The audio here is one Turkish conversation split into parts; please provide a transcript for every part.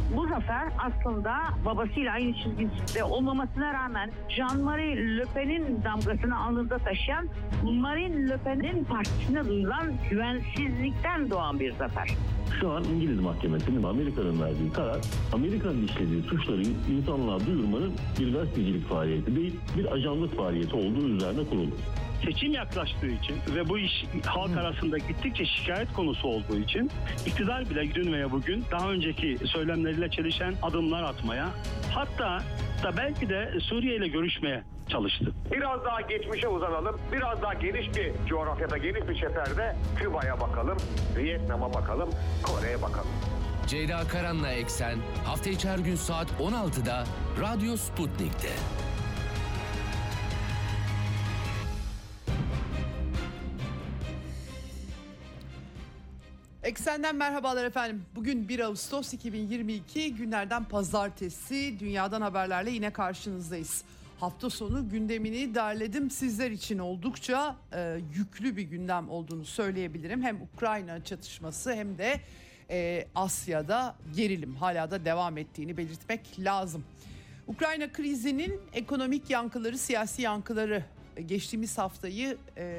Bu zafer aslında babasıyla aynı çizgide olmamasına rağmen Jean-Marie Le Pen'in damgasını alnında taşıyan Marine Le Pen'in partisine duyulan güvensizlikten doğan bir zafer. Şu an İngiliz mahkemesinin Amerika'nın verdiği karar, Amerika'nın işlediği suçları insanlığa duyurmanın bir gazetecilik faaliyeti değil, bir ajanlık faaliyeti olduğu üzerine kurulu. Seçim yaklaştığı için ve bu iş halk arasında gittikçe şikayet konusu olduğu için iktidar bile dün veya bugün daha önceki söylemleriyle çelişen adımlar atmaya, hatta da belki de Suriye ile görüşmeye çalıştı. Biraz daha geçmişe uzanalım, biraz daha geniş bir coğrafyada, geniş bir çeperde Küba'ya bakalım, Vietnam'a bakalım, Kore'ye bakalım. Ceyda Karan'la Eksen hafta içi her gün saat 16'da Radyo Sputnik'te. Eksen'den merhabalar efendim. Bugün 1 Ağustos 2022 günlerden pazartesi, dünyadan haberlerle yine karşınızdayız. Hafta sonu gündemini derledim, sizler için oldukça yüklü bir gündem olduğunu söyleyebilirim. Hem Ukrayna çatışması hem de Asya'da gerilim hala da devam ettiğini belirtmek lazım. Ukrayna krizinin ekonomik yankıları, siyasi yankıları geçtiğimiz haftayı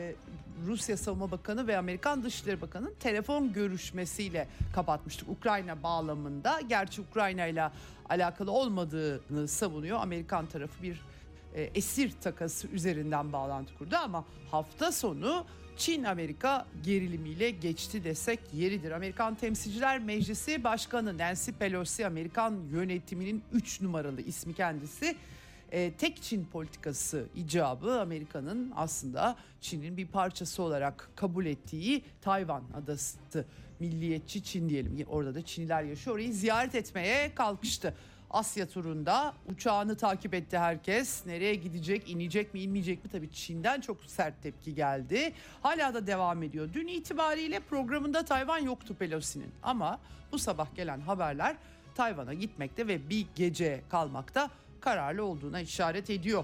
Rusya Savunma Bakanı ve Amerikan Dışişleri Bakanı'nın telefon görüşmesiyle kapatmıştık Ukrayna bağlamında. Gerçi Ukrayna ile alakalı olmadığını savunuyor. Amerikan tarafı bir esir takası üzerinden bağlantı kurdu ama hafta sonu Çin-Amerika gerilimiyle geçti desek yeridir. Amerikan Temsilciler Meclisi Başkanı Nancy Pelosi, Amerikan yönetiminin 3 numaralı ismi kendisi. Tek Çin politikası icabı Amerika'nın aslında Çin'in bir parçası olarak kabul ettiği Tayvan adası, milliyetçi Çin diyelim. Orada da Çinliler yaşıyor. Orayı ziyaret etmeye kalkıştı. Asya turunda uçağını takip etti herkes. Nereye gidecek, inecek mi, inmeyecek mi? Tabii Çin'den çok sert tepki geldi. Hala da devam ediyor. Dün itibariyle programında Tayvan yoktu Pelosi'nin. Ama bu sabah gelen haberler Tayvan'a gitmekte ve bir gece kalmakta kararlı olduğuna işaret ediyor.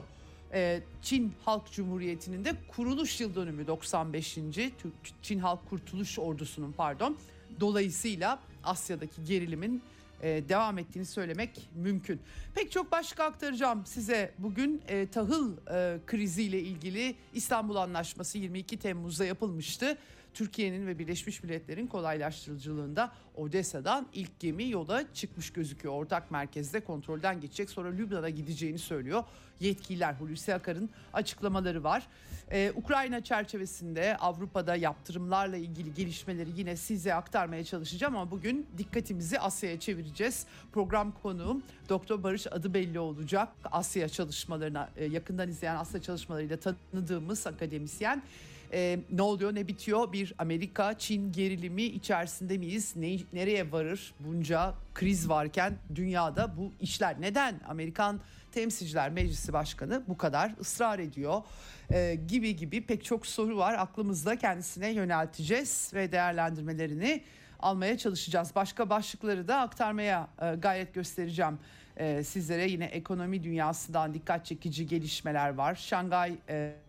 Çin Halk Cumhuriyeti'nin de kuruluş yıl dönümü 95. Çin Halk Kurtuluş Ordusu'nun dolayısıyla Asya'daki gerilimin devam ettiğini söylemek mümkün. Pek çok başlık aktaracağım size bugün. Tahıl kriziyle ilgili İstanbul Anlaşması 22 Temmuz'da yapılmıştı. Türkiye'nin ve Birleşmiş Milletler'in kolaylaştırıcılığında Odessa'dan ilk gemi yola çıkmış gözüküyor. Ortak merkezde kontrolden geçecek, sonra Lübnan'a gideceğini söylüyor yetkililer. Hulusi Akar'ın açıklamaları var. Ukrayna çerçevesinde Avrupa'da yaptırımlarla ilgili gelişmeleri yine size aktarmaya çalışacağım ama bugün dikkatimizi Asya'ya çevireceğiz. Program konuğum Doktor Barış Adıbelli olacak. Asya çalışmalarına yakından izleyen, Asya çalışmalarıyla tanıdığımız akademisyen. Ne oluyor, ne bitiyor? Bir Amerika-Çin gerilimi içerisinde miyiz? Nereye varır bunca kriz varken dünyada bu işler? Neden Amerikan Temsilciler Meclisi Başkanı bu kadar ısrar ediyor? Gibi pek çok soru var aklımızda, kendisine yönelteceğiz ve değerlendirmelerini almaya çalışacağız. Başka başlıkları da aktarmaya gayret göstereceğim sizlere. Yine ekonomi dünyasından dikkat çekici gelişmeler var. Şangay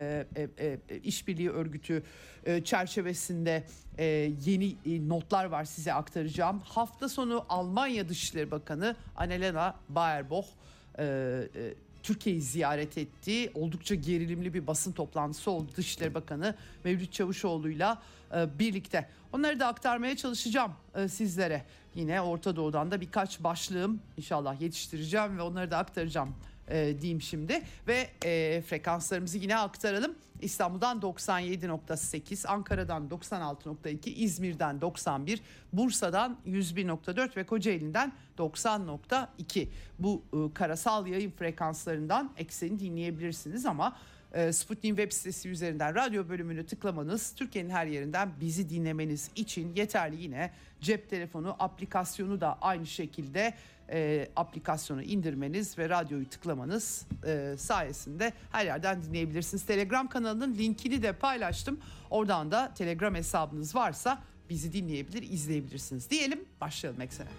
İşbirliği Örgütü çerçevesinde yeni notlar var, size aktaracağım. Hafta sonu Almanya Dışişleri Bakanı Annalena Baerbock Türkiye'yi ziyaret etti. Oldukça gerilimli bir basın toplantısı oldu Dışişleri Bakanı Mevlüt Çavuşoğlu'yla birlikte. Onları da aktarmaya çalışacağım sizlere. Yine Orta Doğu'dan da birkaç başlığım inşallah yetiştireceğim ve onları da aktaracağım diyeyim şimdi. Ve frekanslarımızı yine aktaralım. İstanbul'dan 97.8, Ankara'dan 96.2, İzmir'den 91, Bursa'dan 101.4 ve Kocaeli'nden 90.2. Bu karasal yayın frekanslarından Eksen'i dinleyebilirsiniz ama Sputnik'in web sitesi üzerinden radyo bölümünü tıklamanız, Türkiye'nin her yerinden bizi dinlemeniz için yeterli. Yine cep telefonu aplikasyonu da aynı şekilde aplikasyonu indirmeniz ve radyoyu tıklamanız sayesinde her yerden dinleyebilirsiniz. Telegram kanalının linkini de paylaştım. Oradan da Telegram hesabınız varsa bizi dinleyebilir, izleyebilirsiniz. Diyelim, başlayalım Eksen'e.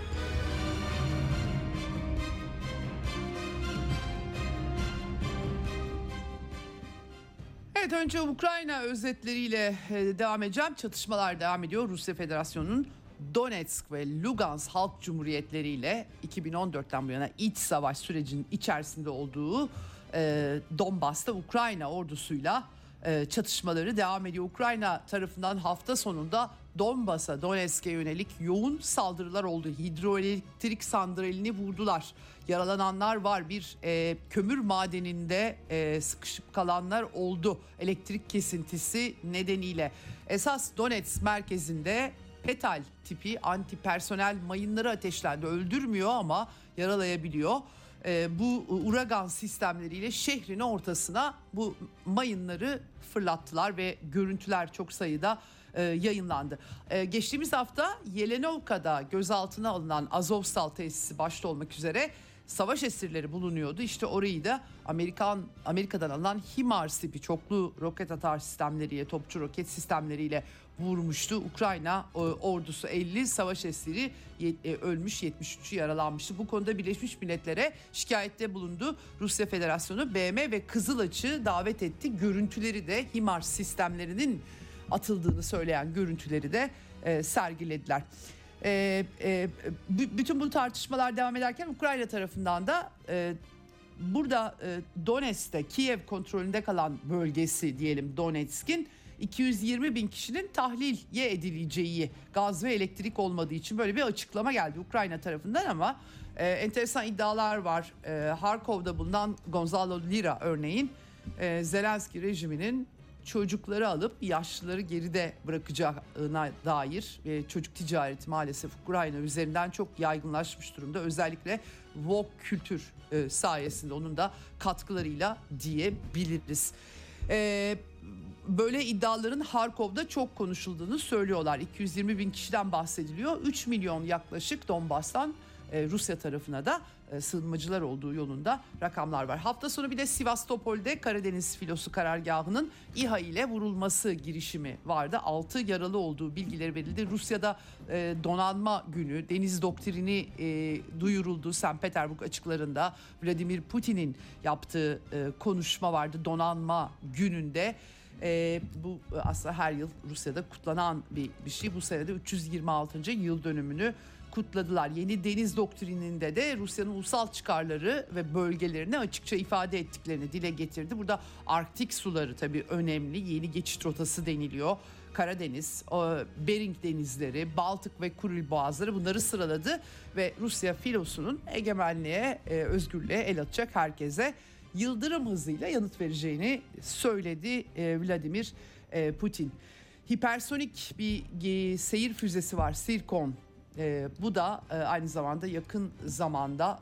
Evet, önce Ukrayna özetleriyle devam edeceğim. Çatışmalar devam ediyor. Rusya Federasyonu'nun Donetsk ve Lugansk Halk Cumhuriyetleri ile 2014'ten bu yana iç savaş sürecinin içerisinde olduğu Donbas'ta Ukrayna ordusuyla çatışmaları devam ediyor. Ukrayna tarafından hafta sonunda Donbas'a, Donetsk'e yönelik yoğun saldırılar oldu. Hidroelektrik santralini vurdular. Yaralananlar var. Bir kömür madeninde sıkışıp kalanlar oldu. Elektrik kesintisi nedeniyle. Esas Donetsk merkezinde Petal tipi antipersonel mayınları ateşlendi. Öldürmüyor ama yaralayabiliyor. Bu uragan sistemleriyle şehrin ortasına bu mayınları fırlattılar ve görüntüler çok sayıda yayınlandı. Geçtiğimiz hafta Yelenovka'da gözaltına alınan Azovstal tesisi başta olmak üzere savaş esirleri bulunuyordu. İşte orayı da Amerika'dan alınan HIMARS tipi çoklu roket atar sistemleriyle, topçu roket sistemleriyle vurmuştu. Ukrayna ordusu 50 savaş esiri ölmüş, 73'ü yaralanmıştı. Bu konuda Birleşmiş Milletler'e şikayette bulundu. Rusya Federasyonu BM ve Kızılaç'ı davet etti. Görüntüleri de HIMARS sistemlerinin atıldığını söyleyen görüntüleri de sergilediler. Bütün bu tartışmalar devam ederken Ukrayna tarafından da burada Donetsk'te Kiev kontrolünde kalan bölgesi diyelim Donetsk'in 220 bin kişinin tahliye edileceği, gaz ve elektrik olmadığı için böyle bir açıklama geldi Ukrayna tarafından ama enteresan iddialar var. Harkov'da bulunan Gonzalo Lira örneğin Zelenski rejiminin çocukları alıp yaşlıları geride bırakacağına dair çocuk ticareti maalesef Ukrayna üzerinden çok yaygınlaşmış durumda. Özellikle woke kültür sayesinde onun da katkılarıyla diyebiliriz. Böyle iddiaların Harkov'da çok konuşulduğunu söylüyorlar. 220 bin kişiden bahsediliyor. 3 milyon yaklaşık Donbas'tan Rusya tarafına da sığınmacılar olduğu yolunda rakamlar var. Hafta sonu bir de Sivastopol'de Karadeniz filosu karargahının İHA ile vurulması girişimi vardı. 6 yaralı olduğu bilgileri verildi. Rusya'da donanma günü, deniz doktrini duyuruldu. St. Petersburg açıklarında Vladimir Putin'in yaptığı konuşma vardı donanma gününde. Bu aslında her yıl Rusya'da kutlanan bir şey. Bu sene de 326. yıl dönümünü kutladılar. Yeni deniz doktrininde de Rusya'nın ulusal çıkarları ve bölgelerini açıkça ifade ettiklerini dile getirdi. Burada Arktik suları tabii önemli. Yeni geçit rotası deniliyor. Karadeniz, Bering denizleri, Baltık ve Kuril boğazları bunları sıraladı ve Rusya filosunun egemenliğe, özgürlüğe el atacak herkese yıldırım hızıyla yanıt vereceğini söyledi Vladimir Putin. Hipersonik bir seyir füzesi var, Sirkon. Bu da aynı zamanda yakın zamanda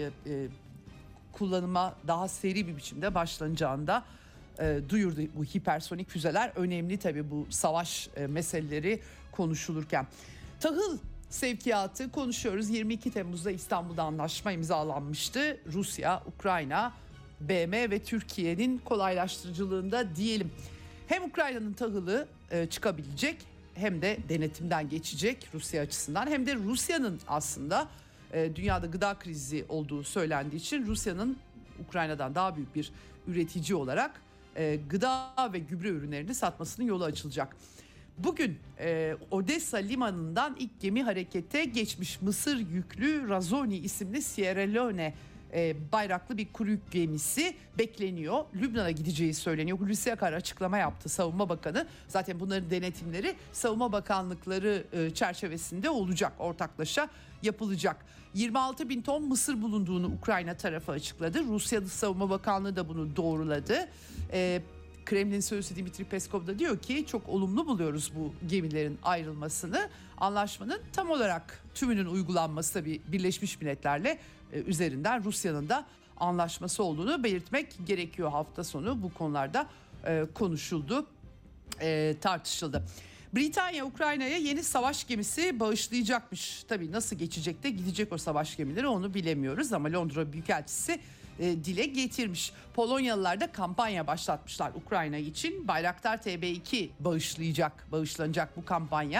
kullanıma daha seri bir biçimde başlanacağını da duyurdu. Bu hipersonik füzeler önemli tabii bu savaş meseleleri konuşulurken. Tahıl sevkiyatı konuşuyoruz. 22 Temmuz'da İstanbul'da anlaşma imzalanmıştı. Rusya, Ukrayna, BM ve Türkiye'nin kolaylaştırıcılığında diyelim. Hem Ukrayna'nın tahılı çıkabilecek hem de denetimden geçecek Rusya açısından hem de Rusya'nın aslında dünyada gıda krizi olduğu söylendiği için Rusya'nın Ukrayna'dan daha büyük bir üretici olarak gıda ve gübre ürünlerini satmasının yolu açılacak. Bugün Odessa limanından ilk gemi harekete geçmiş. Mısır yüklü Razoni isimli Sierra Leone bayraklı bir kuru yük gemisi bekleniyor. Lübnan'a gideceği söyleniyor. Hulusi Akar açıklama yaptı, Savunma Bakanı. Zaten bunların denetimleri Savunma Bakanlıkları çerçevesinde olacak, ortaklaşa yapılacak. 26 bin ton mısır bulunduğunu Ukrayna tarafı açıkladı. Rusya Savunma Bakanlığı da bunu doğruladı. Kremlin sözcüsü Dimitri Peskov da diyor ki çok olumlu buluyoruz bu gemilerin ayrılmasını. Anlaşmanın tam olarak tümünün uygulanması tabii Birleşmiş Milletler'le üzerinden Rusya'nın da anlaşması olduğunu belirtmek gerekiyor. Hafta sonu bu konularda konuşuldu, tartışıldı. Britanya Ukrayna'ya yeni savaş gemisi bağışlayacakmış. Tabii nasıl geçecek de gidecek o savaş gemileri onu bilemiyoruz ama Londra Büyükelçisi dile getirmiş. Polonyalılar da kampanya başlatmışlar Ukrayna için. Bayraktar TB2 bağışlanacak bu kampanya.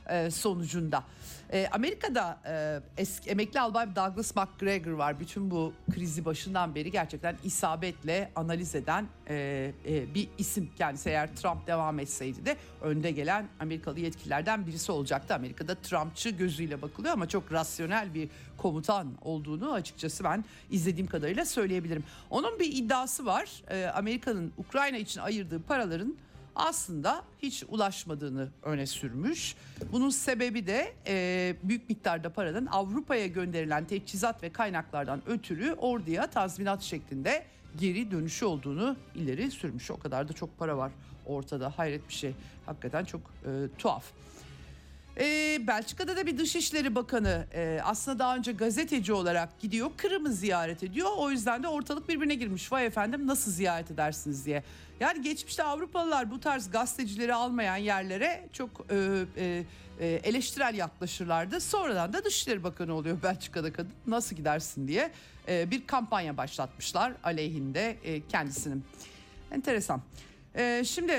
sonucunda. Amerika'da eski emekli albay Douglas MacGregor var. Bütün bu krizi başından beri gerçekten isabetle analiz eden bir isim. Kendisi eğer Trump devam etseydi de önde gelen Amerikalı yetkililerden birisi olacaktı. Amerika'da Trumpçı gözüyle bakılıyor ama çok rasyonel bir komutan olduğunu açıkçası ben izlediğim kadarıyla söyleyebilirim. Onun bir iddiası var. Amerika'nın Ukrayna için ayırdığı paraların aslında hiç ulaşmadığını öne sürmüş. Bunun sebebi de büyük miktarda paranın Avrupa'ya gönderilen teçhizat ve kaynaklardan ötürü orduya tazminat şeklinde geri dönüşü olduğunu ileri sürmüş. O kadar da çok para var ortada, hayret bir şey. Hakikaten çok tuhaf. Belçika'da da bir Dışişleri Bakanı aslında daha önce gazeteci olarak gidiyor, Kırım'ı ziyaret ediyor. O yüzden de ortalık birbirine girmiş. Vay efendim, nasıl ziyaret edersiniz diye. Yani geçmişte Avrupalılar bu tarz gazetecileri almayan yerlere çok eleştirel yaklaşırlardı. Sonradan da Dışişleri Bakanı oluyor Belçika'da kadın. Nasıl gidersin diye bir kampanya başlatmışlar aleyhinde kendisinin. Enteresan. Şimdi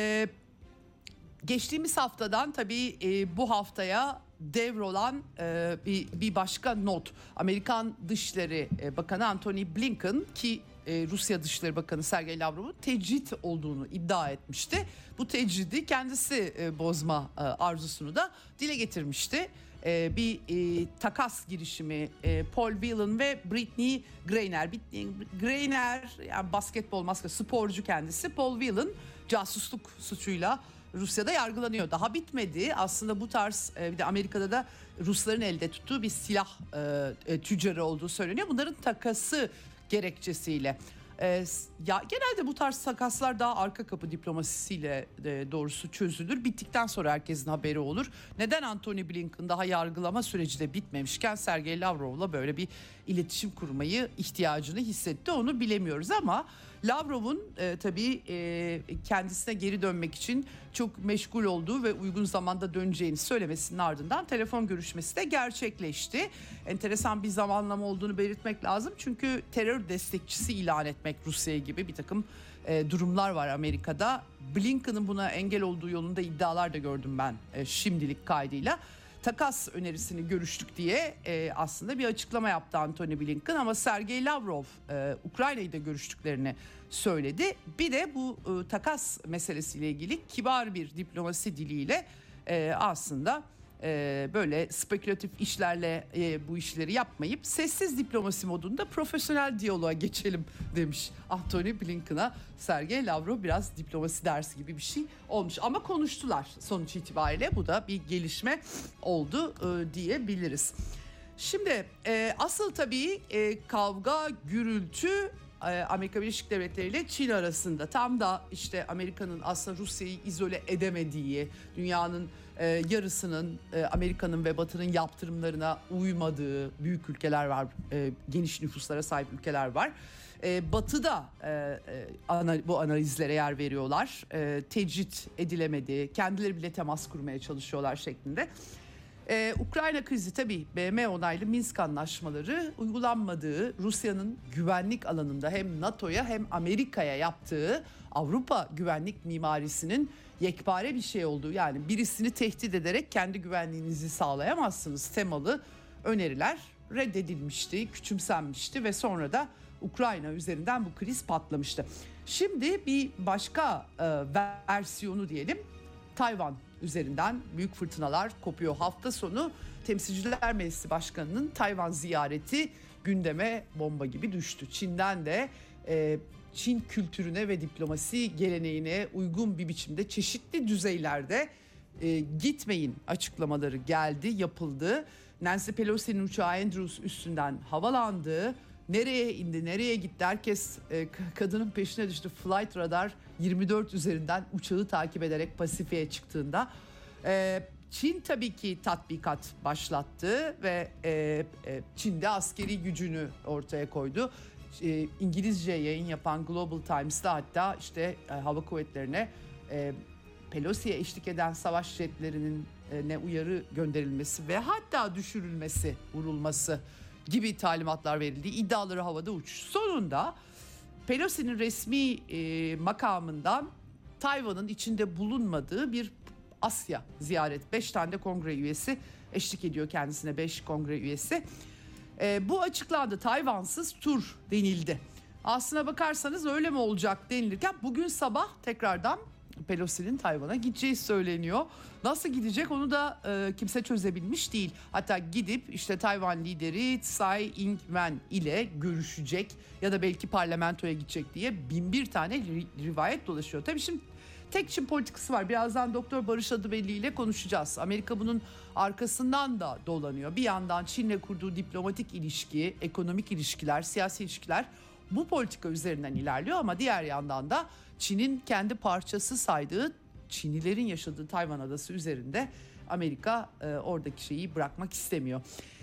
geçtiğimiz haftadan tabii bu haftaya devrolan bir başka not. Amerikan Dışişleri Bakanı Antony Blinken ki Rusya Dışişleri Bakanı Sergey Lavrov'un tecrit olduğunu iddia etmişti. Bu tecridi kendisi bozma arzusunu da dile getirmişti. Bir takas girişimi Paul Whelan ve Brittney Griner. Brittney Griner yani basketbol sporcu kendisi. Paul Whelan casusluk suçuyla Rusya'da yargılanıyor. Daha bitmedi. Aslında bu tarz bir de Amerika'da da Rusların elde tuttuğu bir silah tüccarı olduğu söyleniyor. Bunların takası gerekçesiyle. Ya genelde bu tarz takaslar daha arka kapı diplomasisiyle doğrusu çözülür. Bittikten sonra herkesin haberi olur. Neden Antony Blinken daha yargılama süreci de bitmemişken Sergey Lavrov'la böyle bir iletişim kurmayı ihtiyacını hissetti, onu bilemiyoruz ama Lavrov'un tabii kendisine geri dönmek için çok meşgul olduğu ve uygun zamanda döneceğini söylemesinin ardından telefon görüşmesi de gerçekleşti. Enteresan bir zamanlama olduğunu belirtmek lazım. Çünkü terör destekçisi ilan etmek Rusya'yı gibi bir takım durumlar var Amerika'da. Blinken'ın buna engel olduğu yolunda iddialar da gördüm ben şimdilik kaydıyla. Takas önerisini görüştük diye aslında bir açıklama yaptı Antony Blinken ama Sergey Lavrov Ukrayna'yı da görüştüklerini söyledi. Bir de bu takas meselesiyle ilgili kibar bir diplomasi diliyle aslında böyle spekülatif işlerle bu işleri yapmayıp sessiz diplomasi modunda profesyonel diyaloğa geçelim demiş Antony Blinken'a. Sergey Lavrov biraz diplomasi dersi gibi bir şey olmuş ama konuştular sonuç itibariyle, bu da bir gelişme oldu diyebiliriz. Şimdi asıl tabii kavga gürültü Amerika Birleşik Devletleri ile Çin arasında. Tam da işte Amerika'nın aslında Rusya'yı izole edemediği, dünyanın yarısının Amerika'nın ve Batı'nın yaptırımlarına uymadığı büyük ülkeler var, geniş nüfuslara sahip ülkeler var. Batı'da bu analizlere yer veriyorlar. Tecrit edilemedi, kendileri bile temas kurmaya çalışıyorlar şeklinde. Ukrayna krizi tabii BM onaylı Minsk anlaşmaları uygulanmadığı, Rusya'nın güvenlik alanında hem NATO'ya hem Amerika'ya yaptığı Avrupa güvenlik mimarisinin yekpare bir şey olduğu, yani birisini tehdit ederek kendi güvenliğinizi sağlayamazsınız temalı öneriler reddedilmişti, küçümsenmişti ve sonra da Ukrayna üzerinden bu kriz patlamıştı. Şimdi bir başka versiyonu diyelim, Tayvan üzerinden büyük fırtınalar kopuyor. Hafta sonu Temsilciler Meclisi Başkanı'nın Tayvan ziyareti gündeme bomba gibi düştü. Çin'den de Çin kültürüne ve diplomasi geleneğine uygun bir biçimde çeşitli düzeylerde gitmeyin açıklamaları geldi, yapıldı. Nancy Pelosi'nin uçağı Andrews üstünden havalandı. Nereye indi, nereye gitti? Herkes kadının peşine düştü. Flight Radar 24 üzerinden uçağı takip ederek Pasifik'e çıktığında. Çin tabii ki tatbikat başlattı ve Çin'de askeri gücünü ortaya koydu. İngilizce yayın yapan Global Times'ta hatta işte hava kuvvetlerine Pelosi'ye eşlik eden savaş jetlerinin uyarı gönderilmesi ve hatta düşürülmesi, vurulması gibi talimatlar verildi. İddiaları havada uçuştu. Sonunda Pelosi'nin resmi makamından Tayvan'ın içinde bulunmadığı bir Asya ziyaret. 5 tane de kongre üyesi eşlik ediyor kendisine, 5 kongre üyesi. Bu açıklandı. Tayvansız tur denildi. Aslına bakarsanız öyle mi olacak denilirken bugün sabah tekrardan Pelosi'nin Tayvan'a gideceği söyleniyor. Nasıl gidecek onu da kimse çözebilmiş değil. Hatta gidip işte Tayvan lideri Tsai Ing-wen ile görüşecek ya da belki parlamentoya gidecek diye bin bir tane rivayet dolaşıyor. Tabii şimdi tek Çin politikası var. Birazdan Doktor Barış Adıbelli ile konuşacağız. Amerika bunun arkasından da dolanıyor. Bir yandan Çin'le kurduğu diplomatik ilişki, ekonomik ilişkiler, siyasi ilişkiler bu politika üzerinden ilerliyor ama diğer yandan da Çin'in kendi parçası saydığı Çinlilerin yaşadığı Tayvan adası üzerinde Amerika oradaki şeyi bırakmak istemiyor.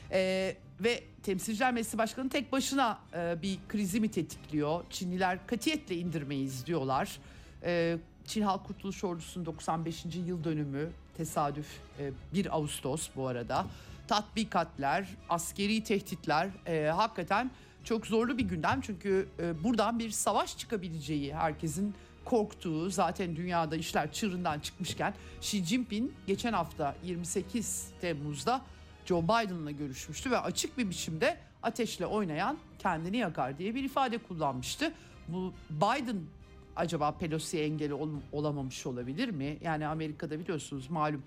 Ve Temsilciler Meclisi Başkanı tek başına bir krizi mi tetikliyor? Çinliler katiyetle indirmeyiz diyorlar. Çin Halk Kurtuluş Ordusu'nun 95. yıl dönümü tesadüf 1 Ağustos bu arada. Tatbikatlar, askeri tehditler hakikaten çok zorlu bir gündem. Çünkü buradan bir savaş çıkabileceği herkesin korktuğu, zaten dünyada işler çığırından çıkmışken Xi Jinping geçen hafta 28 Temmuz'da Joe Biden'la görüşmüştü ve açık bir biçimde ateşle oynayan kendini yakar diye bir ifade kullanmıştı. Bu Biden acaba Pelosi'ye engel olamamış olabilir mi? Yani Amerika'da biliyorsunuz malum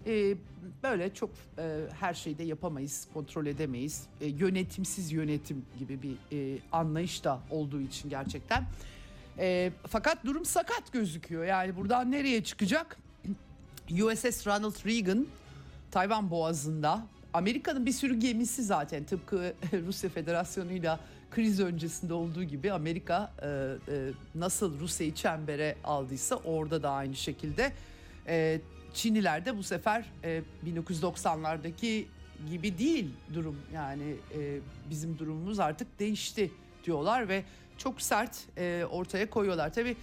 böyle çok her şeyde yapamayız, kontrol edemeyiz. Yönetimsiz yönetim gibi bir anlayış da olduğu için gerçekten. Fakat durum sakat gözüküyor. Yani buradan nereye çıkacak? USS Ronald Reagan Tayvan Boğazı'nda. Amerika'nın bir sürü gemisi zaten tıpkı Rusya Federasyonu'yla kriz öncesinde olduğu gibi Amerika nasıl Rusya'yı çembere aldıysa orada da aynı şekilde. Çinliler de bu sefer 1990'lardaki gibi değil durum. Yani bizim durumumuz artık değişti diyorlar ve çok sert ortaya koyuyorlar. Tabii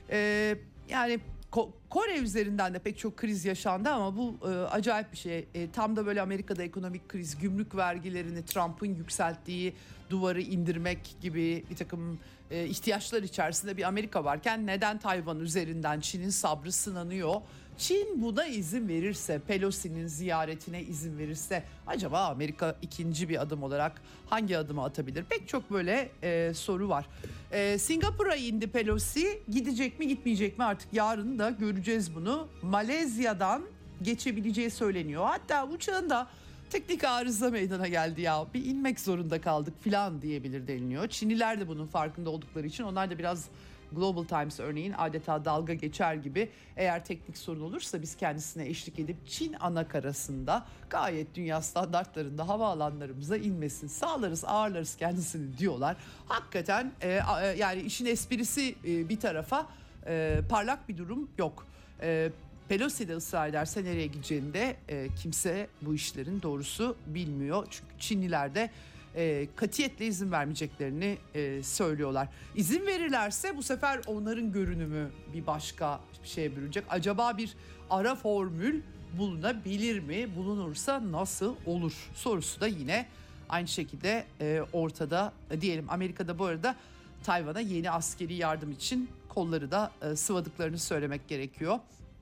yani Kore üzerinden de pek çok kriz yaşandı ama bu acayip bir şey. Tam da böyle Amerika'da ekonomik kriz, gümrük vergilerini Trump'ın yükselttiği duvarı indirmek gibi bir takım ihtiyaçlar içerisinde bir Amerika varken neden Tayvan üzerinden Çin'in sabrı sınanıyor? Çin buna izin verirse, Pelosi'nin ziyaretine izin verirse acaba Amerika ikinci bir adım olarak hangi adımı atabilir? Pek çok böyle soru var. Singapur'a indi Pelosi. Gidecek mi gitmeyecek mi artık yarın da göreceğiz bunu. Malezya'dan geçebileceği söyleniyor. Hatta uçağın da teknik arıza meydana geldi ya. Bir inmek zorunda kaldık falan diyebilir deniliyor. Çinliler de bunun farkında oldukları için onlar da biraz Global Times örneğin adeta dalga geçer gibi eğer teknik sorun olursa biz kendisine eşlik edip Çin anakarasında gayet dünya standartlarında havaalanlarımıza inmesini sağlarız, ağırlarız kendisini diyorlar. Hakikaten yani işin esprisi bir tarafa parlak bir durum yok. Pelosi de ısrar ederse nereye gideceğini de kimse bu işlerin doğrusu bilmiyor. Çünkü Çinliler de katiyetle izin vermeyeceklerini söylüyorlar. İzin verirlerse bu sefer onların görünümü bir başka bir şeye bürünecek. Acaba bir ara formül bulunabilir mi? Bulunursa nasıl olur? Sorusu da yine aynı şekilde ortada diyelim. Amerika'da bu arada Tayvan'a yeni askeri yardım için kolları da sıvadıklarını söylemek gerekiyor.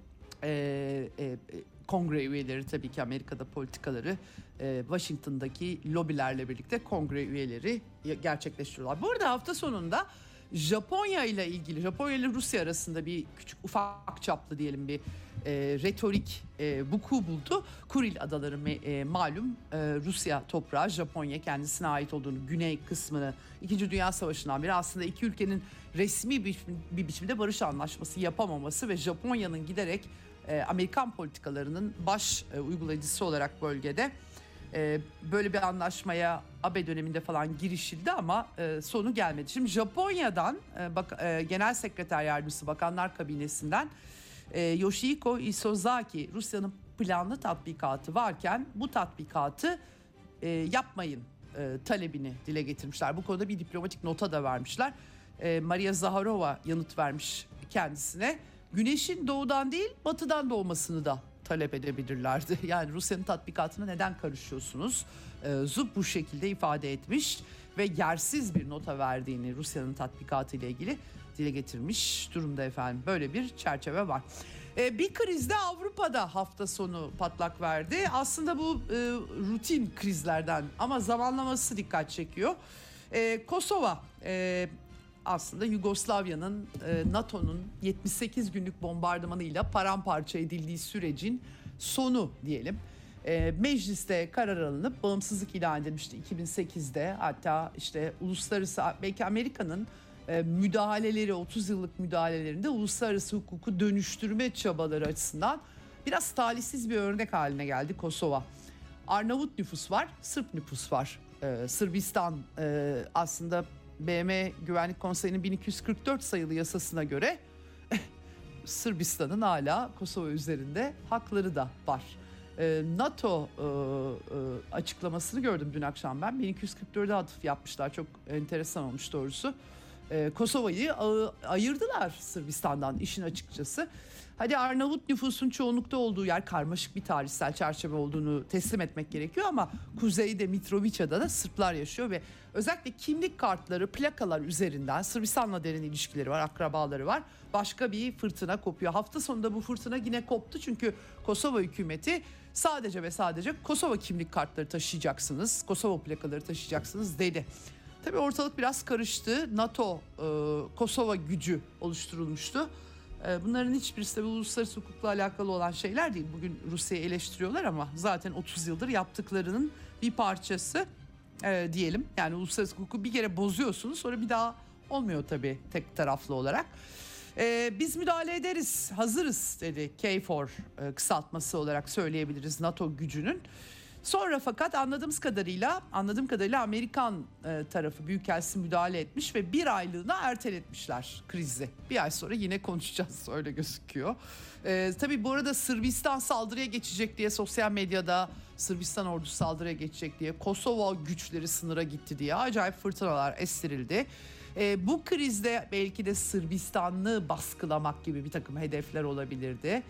Kongre üyeleri tabii ki Amerika'da politikaları Washington'daki lobilerle birlikte kongre üyeleri gerçekleştiriyorlar. Bu arada hafta sonunda Japonya ile ilgili, Japonya ile Rusya arasında bir küçük ufak çaplı diyelim bir retorik vuku buldu. Kuril Adaları malum Rusya toprağı, Japonya kendisine ait olduğunu, güney kısmını 2. Dünya Savaşı'ndan beri aslında iki ülkenin resmi bir biçimde barış anlaşması yapamaması ve Japonya'nın giderek Amerikan politikalarının baş uygulayıcısı olarak bölgede böyle bir anlaşmaya Abe döneminde falan girişildi ama sonu gelmedi. Şimdi Japonya'dan Genel Sekreter Yardımcısı Bakanlar Kabinesi'nden Yoshihiko Isozaki Rusya'nın planlı tatbikatı varken bu tatbikatı yapmayın talebini dile getirmişler. Bu konuda bir diplomatik nota da vermişler. Maria Zaharova yanıt vermiş kendisine. Güneşin doğudan değil batıdan doğmasını da talep edebilirlerdi. Yani Rusya'nın tatbikatına neden karışıyorsunuz? Zub bu şekilde ifade etmiş ve yersiz bir nota verdiğini Rusya'nın tatbikatı ile ilgili dile getirmiş durumda efendim. Böyle bir çerçeve var. Bir kriz de Avrupa'da hafta sonu patlak verdi. Aslında bu rutin krizlerden ama zamanlaması dikkat çekiyor. Kosova aslında Yugoslavya'nın NATO'nun 78 günlük bombardımanıyla paramparça edildiği sürecin sonu diyelim. Mecliste karar alınıp bağımsızlık ilan edilmişti 2008'de. Hatta işte uluslararası, belki Amerika'nın müdahaleleri, 30 yıllık müdahalelerinde uluslararası hukuku dönüştürme çabaları açısından biraz talihsiz bir örnek haline geldi Kosova. Arnavut nüfus var, Sırp nüfus var. Sırbistan aslında BM Güvenlik Konseyi'nin 1244 sayılı yasasına göre Sırbistan'ın hala Kosova üzerinde hakları da var. NATO açıklamasını gördüm dün akşam ben. 1244'e atıf yapmışlar. Çok enteresan olmuş doğrusu. Kosova'yı ayırdılar Sırbistan'dan işin açıkçası. Hadi Arnavut nüfusun çoğunlukta olduğu yer karmaşık bir tarihsel çerçeve olduğunu teslim etmek gerekiyor ama kuzeyde Mitrovica'da da Sırplar yaşıyor ve özellikle kimlik kartları, plakalar üzerinden Sırbistan'la derin ilişkileri var, akrabaları var. Başka bir fırtına kopuyor. Hafta sonunda bu fırtına yine koptu çünkü Kosova hükümeti sadece ve sadece Kosova kimlik kartları taşıyacaksınız, Kosova plakaları taşıyacaksınız dedi. Tabii ortalık biraz karıştı. NATO Kosova gücü oluşturulmuştu. Bunların hiçbirisi de uluslararası hukukla alakalı olan şeyler değil. Bugün Rusya'yı eleştiriyorlar ama zaten 30 yıldır yaptıklarının bir parçası diyelim. Yani uluslararası hukuku bir kere bozuyorsunuz, sonra bir daha olmuyor tabii tek taraflı olarak. Biz müdahale ederiz, hazırız dedi KFOR kısaltması olarak söyleyebiliriz NATO gücünün. Sonra fakat anladığım kadarıyla Amerikan tarafı büyükelçisi müdahale etmiş ve bir aylığına erteletmişler krizi. Bir ay sonra yine konuşacağız, öyle gözüküyor. Tabii bu arada Sırbistan saldırıya geçecek diye sosyal medyada, Sırbistan ordusu saldırıya geçecek diye, Kosova güçleri sınıra gitti diye acayip fırtınalar estirildi. Bu krizde belki de Sırbistan'ı baskılamak gibi bir takım hedefler olabilirdi.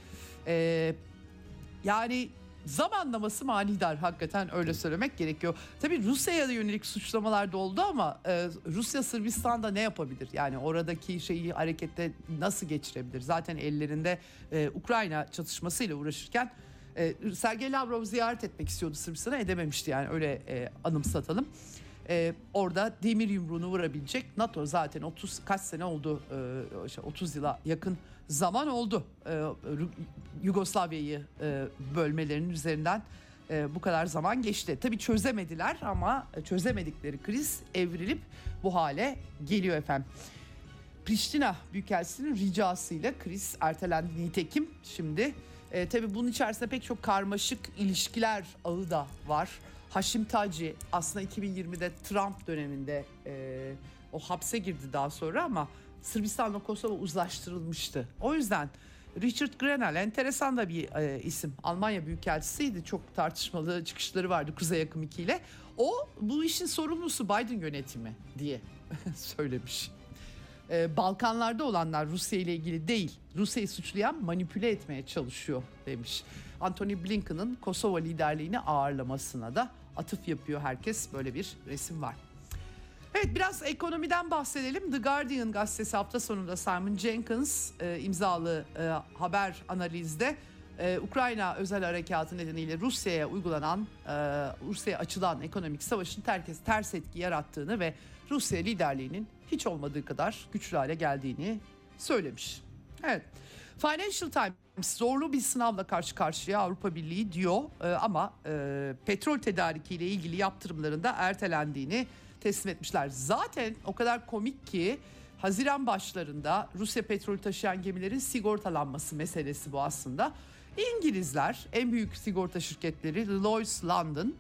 Yani zamanlaması manidar, hakikaten öyle söylemek gerekiyor. Tabii Rusya'ya da yönelik suçlamalar da oldu ama Rusya Sırbistan'da ne yapabilir? Yani oradaki şeyi harekette nasıl geçirebilir? Zaten ellerinde Ukrayna çatışmasıyla uğraşırken Sergey Lavrov ziyaret etmek istiyordu Sırbistan'a, edememişti yani, öyle anımsatalım. Orada demir yumruğunu vurabilecek NATO zaten 30 kaç sene oldu, 30 yıla yakın zaman oldu Yugoslavya'yı bölmelerinin üzerinden bu kadar zaman geçti. Tabii çözemediler ama çözemedikleri kriz evrilip bu hale geliyor efendim. Priştina Büyükelçisi'nin ricasıyla kriz ertelendi nitekim şimdi. Tabii bunun içerisinde pek çok karmaşık ilişkiler ağı da var. Haşim Taci aslında 2020'de Trump döneminde o hapse girdi daha sonra ama Sırbistan'la Kosova uzlaştırılmıştı. O yüzden Richard Grenell enteresan da bir isim. Almanya Büyükelçisiydi. Çok tartışmalı çıkışları vardı Kuzey Akım 2 ile. O bu işin sorumlusu Biden yönetimi diye söylemiş. Balkanlarda olanlar Rusya ile ilgili değil, Rusya'yı suçlayan manipüle etmeye çalışıyor demiş. Antony Blinken'ın Kosova liderliğini ağırlamasına da atıf yapıyor herkes. Böyle bir resim var. Evet, biraz ekonomiden bahsedelim. The Guardian gazetesi hafta sonunda Simon Jenkins imzalı haber analizde Ukrayna özel harekatı nedeniyle Rusya'ya açılan ekonomik savaşın ters etki yarattığını ve Rusya liderliğinin hiç olmadığı kadar güçlü hale geldiğini söylemiş. Evet. Financial Times zorlu bir sınavla karşı karşıya Avrupa Birliği diyor ama petrol tedarikiyle ilgili yaptırımların da ertelendiğini teslim etmişler. Zaten o kadar komik ki Haziran başlarında Rusya petrol taşıyan gemilerin sigortalanması meselesi bu aslında. İngilizler, en büyük sigorta şirketleri Lloyd's London,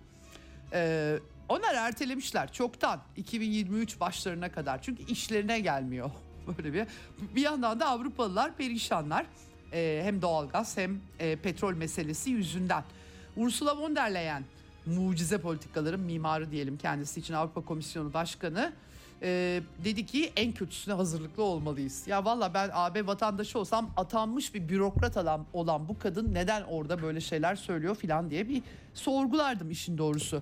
onlar ertelemişler çoktan 2023 başlarına kadar, çünkü işlerine gelmiyor böyle bir yandan da Avrupalılar perişanlar, hem doğalgaz hem petrol meselesi yüzünden. Ursula von der Leyen, mucize politikaların mimarı diyelim kendisi için, Avrupa Komisyonu Başkanı, dedi ki en kötüsüne hazırlıklı olmalıyız. Ya valla ben AB vatandaşı olsam atanmış bir bürokrat olan bu kadın neden orada böyle şeyler söylüyor filan diye bir sorgulardım işin doğrusu.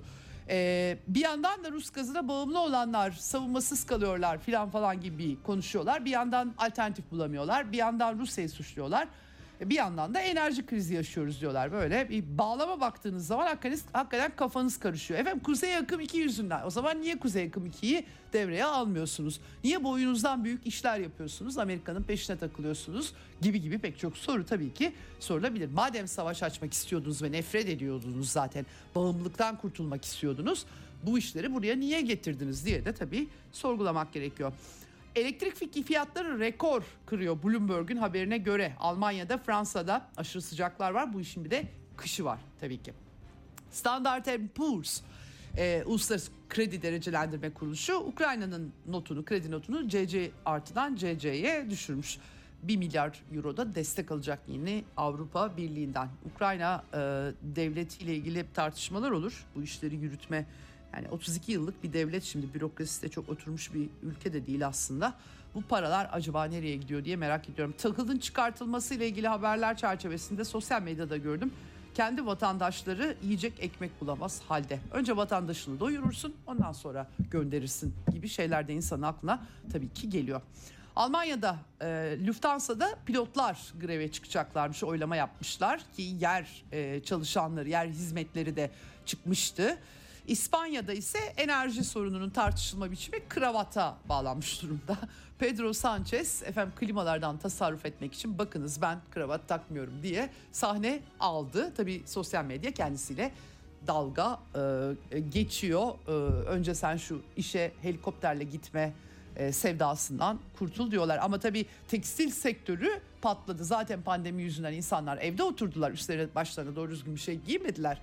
Bir yandan da Rus gazına bağımlı olanlar savunmasız kalıyorlar falan gibi konuşuyorlar. Bir yandan alternatif bulamıyorlar. Bir yandan Rusya'yı suçluyorlar. Bir yandan da enerji krizi yaşıyoruz diyorlar. Böyle bir bağlama baktığınız zaman hakikaten kafanız karışıyor. Efendim Kuzey Akım 2 yüzünden. O zaman niye Kuzey Akım 2'yi devreye almıyorsunuz? Niye boyunuzdan büyük işler yapıyorsunuz? Amerika'nın peşine takılıyorsunuz gibi pek çok soru tabii ki sorulabilir. Madem savaş açmak istiyordunuz ve nefret ediyordunuz zaten, bağımlılıktan kurtulmak istiyordunuz, bu işleri buraya niye getirdiniz diye de tabii sorgulamak gerekiyor. Elektrik fiyatları rekor kırıyor Bloomberg'un haberine göre. Almanya'da, Fransa'da aşırı sıcaklar var. Bu işin bir de kışı var tabii ki. Standard & Poor's, Uluslararası Kredi Derecelendirme Kuruluşu, Ukrayna'nın kredi notunu CC artıdan CC'ye düşürmüş. 1 milyar euro da destek alacak yeni Avrupa Birliği'nden. Ukrayna devletiyle ilgili tartışmalar olur. Bu işleri yürütme, yani 32 yıllık bir devlet, şimdi bürokrasisi de çok oturmuş bir ülke de değil aslında. Bu paralar acaba nereye gidiyor diye merak ediyorum. Tahılın çıkartılması ile ilgili haberler çerçevesinde sosyal medyada gördüm. Kendi vatandaşları yiyecek ekmek bulamaz halde. Önce vatandaşını doyurursun, ondan sonra gönderirsin gibi şeyler de insanın aklına tabii ki geliyor. Almanya'da Lufthansa'da pilotlar greve çıkacaklarmış, oylama yapmışlar ki yer çalışanları, yer hizmetleri de çıkmıştı. İspanya'da ise enerji sorununun tartışılma biçimi kravata bağlanmış durumda. Pedro Sanchez klimalardan tasarruf etmek için bakınız ben kravat takmıyorum diye sahne aldı. Tabii sosyal medya kendisiyle dalga geçiyor. Önce sen şu işe helikopterle gitme sevdasından kurtul diyorlar. Ama tabii tekstil sektörü patladı. Zaten pandemi yüzünden insanlar evde oturdular. Üstlerine başlarına doğru düzgün bir şey giymediler.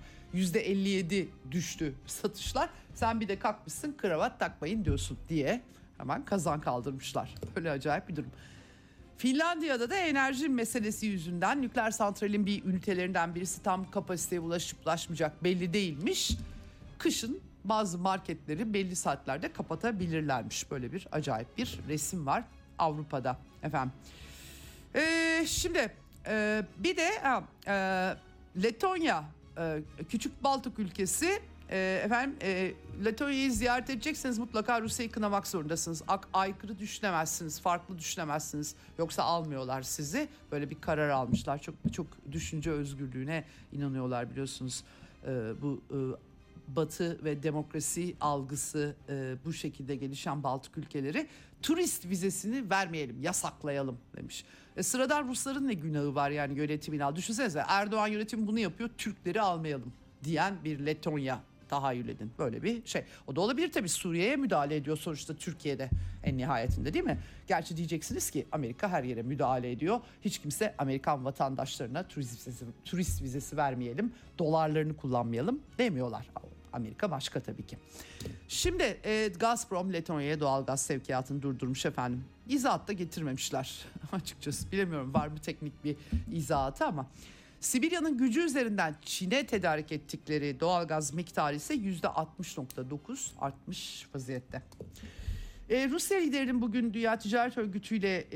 %57 düştü satışlar. Sen bir de kalkmışsın kravat takmayın diyorsun diye hemen kazan kaldırmışlar. Böyle acayip bir durum. Finlandiya'da da enerji meselesi yüzünden nükleer santralin bir ünitelerinden birisi tam kapasiteye ulaşmayacak belli değilmiş. Kışın bazı marketleri belli saatlerde kapatabilirlermiş. Böyle bir acayip bir resim var Avrupa'da efendim. Şimdi bir de Letonya, küçük Baltık ülkesi. Letonya'yı ziyaret edecekseniz mutlaka Rusya'yı kınamak zorundasınız. Aykırı düşünemezsiniz, farklı düşünemezsiniz. Yoksa almıyorlar sizi. Böyle bir karar almışlar. Çok düşünce özgürlüğüne inanıyorlar biliyorsunuz. Bu Batı ve demokrasi algısı bu şekilde gelişen Baltık ülkeleri turist vizesini vermeyelim, yasaklayalım demiş. Sıradan Rusların ne günahı var yani yönetimin al. Düşünsenize Erdoğan yönetimi bunu yapıyor, Türkleri almayalım diyen bir Letonya tahayyül edin. Böyle bir şey. O da olabilir tabii, Suriye'ye müdahale ediyor sonuçta Türkiye'de en nihayetinde, değil mi? Gerçi diyeceksiniz ki Amerika her yere müdahale ediyor. Hiç kimse Amerikan vatandaşlarına turist vizesi vermeyelim, dolarlarını kullanmayalım demiyorlar. Amerika başka tabii ki. Şimdi Gazprom Letonya'ya doğalgaz sevkiyatını durdurmuş efendim. İzahat da getirmemişler açıkçası. Bilemiyorum var mı teknik bir izahatı ama. Sibirya'nın gücü üzerinden Çin'e tedarik ettikleri doğalgaz miktarı ise %60.9 artmış vaziyette. Rusya liderinin bugün Dünya Ticaret Örgütü ile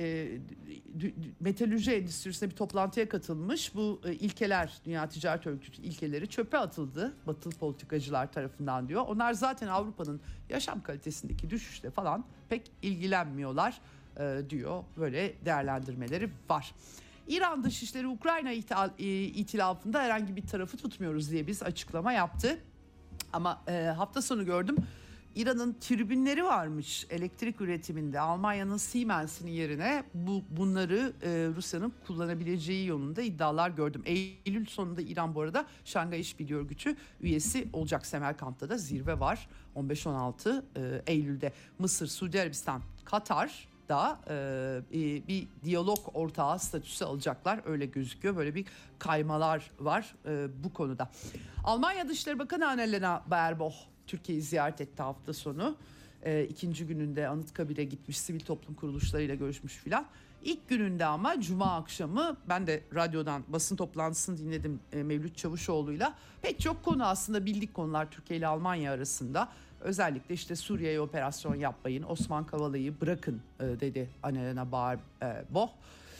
metalürji endüstrisine bir toplantıya katılmış. Bu ilkeler, Dünya Ticaret Örgütü ilkeleri çöpe atıldı batılı politikacılar tarafından diyor. Onlar zaten Avrupa'nın yaşam kalitesindeki düşüşle falan pek ilgilenmiyorlar diyor. Böyle değerlendirmeleri var. İran Dışişleri Ukrayna itilafında herhangi bir tarafı tutmuyoruz diye biz açıklama yaptı. Ama hafta sonu gördüm. İran'ın tribünleri varmış elektrik üretiminde. Almanya'nın Siemens'in yerine bunları Rusya'nın kullanabileceği yolunda iddialar gördüm. Eylül sonunda İran bu arada Şanghay İşbirliği Örgütü üyesi olacak. Semerkant'ta da zirve var 15-16 Eylül'de. Mısır, Suudi Arabistan, Katar da bir diyalog ortağı statüsü alacaklar. Öyle gözüküyor. Böyle bir kaymalar var bu konuda. Almanya Dışişleri Bakanı Annalena Baerbock Türkiye'yi ziyaret etti hafta sonu. İkinci gününde Anıtkabir'e gitmiş, sivil toplum kuruluşlarıyla görüşmüş filan. İlk gününde ama Cuma akşamı ben de radyodan basın toplantısını dinledim Mevlüt Çavuşoğlu'yla. Pek çok konu aslında bildik konular Türkiye ile Almanya arasında. Özellikle işte Suriye'ye operasyon yapmayın, Osman Kavala'yı bırakın dedi Annalena Baerbock.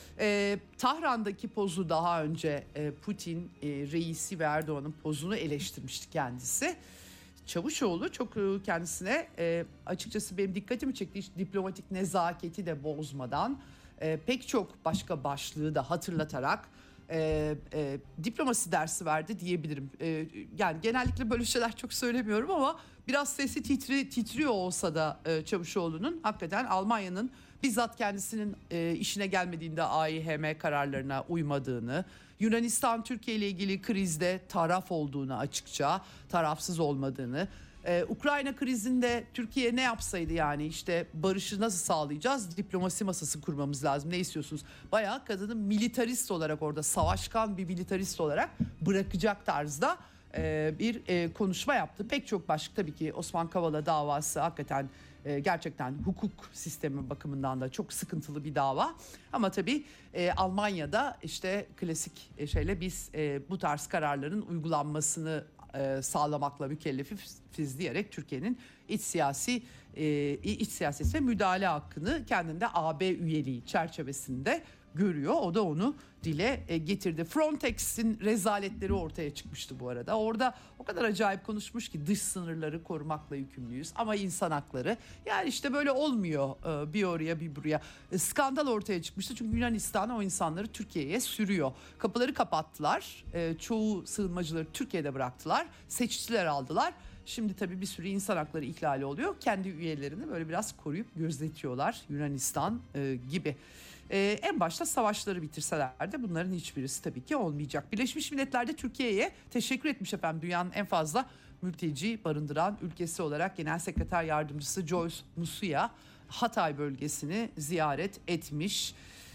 Tahran'daki pozu daha önce Putin reisi ve Erdoğan'ın pozunu eleştirmişti kendisi. Çavuşoğlu çok kendisine açıkçası benim dikkatimi çekti. Hiç diplomatik nezaketi de bozmadan pek çok başka başlığı da hatırlatarak diplomasi dersi verdi diyebilirim. Yani genellikle böyle şeyler çok söylemiyorum ama biraz sesi titriyor olsa da Çavuşoğlu'nun hakikaten Almanya'nın bizzat kendisinin işine gelmediğinde AİHM kararlarına uymadığını, Yunanistan Türkiye ile ilgili krizde taraf olduğunu, açıkça tarafsız olmadığını, Ukrayna krizinde Türkiye ne yapsaydı, yani işte barışı nasıl sağlayacağız, diplomasi masası kurmamız lazım, ne istiyorsunuz? Bayağı kadını militarist olarak, orada savaşkan bir militarist olarak bırakacak tarzda bir konuşma yaptı. Pek çok başlık, tabii ki Osman Kavala davası hakikaten gerçekten hukuk sistemi bakımından da çok sıkıntılı bir dava. Ama tabii Almanya'da işte klasik şeyle biz bu tarz kararların uygulanmasını sağlamakla mükellefiz diyerek Türkiye'nin iç siyasete müdahale hakkını kendinde AB üyeliği çerçevesinde görüyor. O da onu dile getirdi. Frontex'in rezaletleri ortaya çıkmıştı bu arada. Orada o kadar acayip konuşmuş ki dış sınırları korumakla yükümlüyüz ama insan hakları, yani işte böyle olmuyor, bir oraya bir buraya. Skandal ortaya çıkmıştı çünkü Yunanistan o insanları Türkiye'ye sürüyor. Kapıları kapattılar. Çoğu sığınmacıları Türkiye'de bıraktılar. Seçiciler aldılar. Şimdi tabii bir sürü insan hakları ihlali oluyor. Kendi üyelerini böyle biraz koruyup gözetiyorlar, Yunanistan gibi. En başta savaşları bitirseler de bunların hiçbirisi tabii ki olmayacak. Birleşmiş Milletler de Türkiye'ye teşekkür etmiş efendim. Dünyanın en fazla mülteci barındıran ülkesi olarak Genel Sekreter Yardımcısı Joyce Musuya Hatay bölgesini ziyaret etmiş.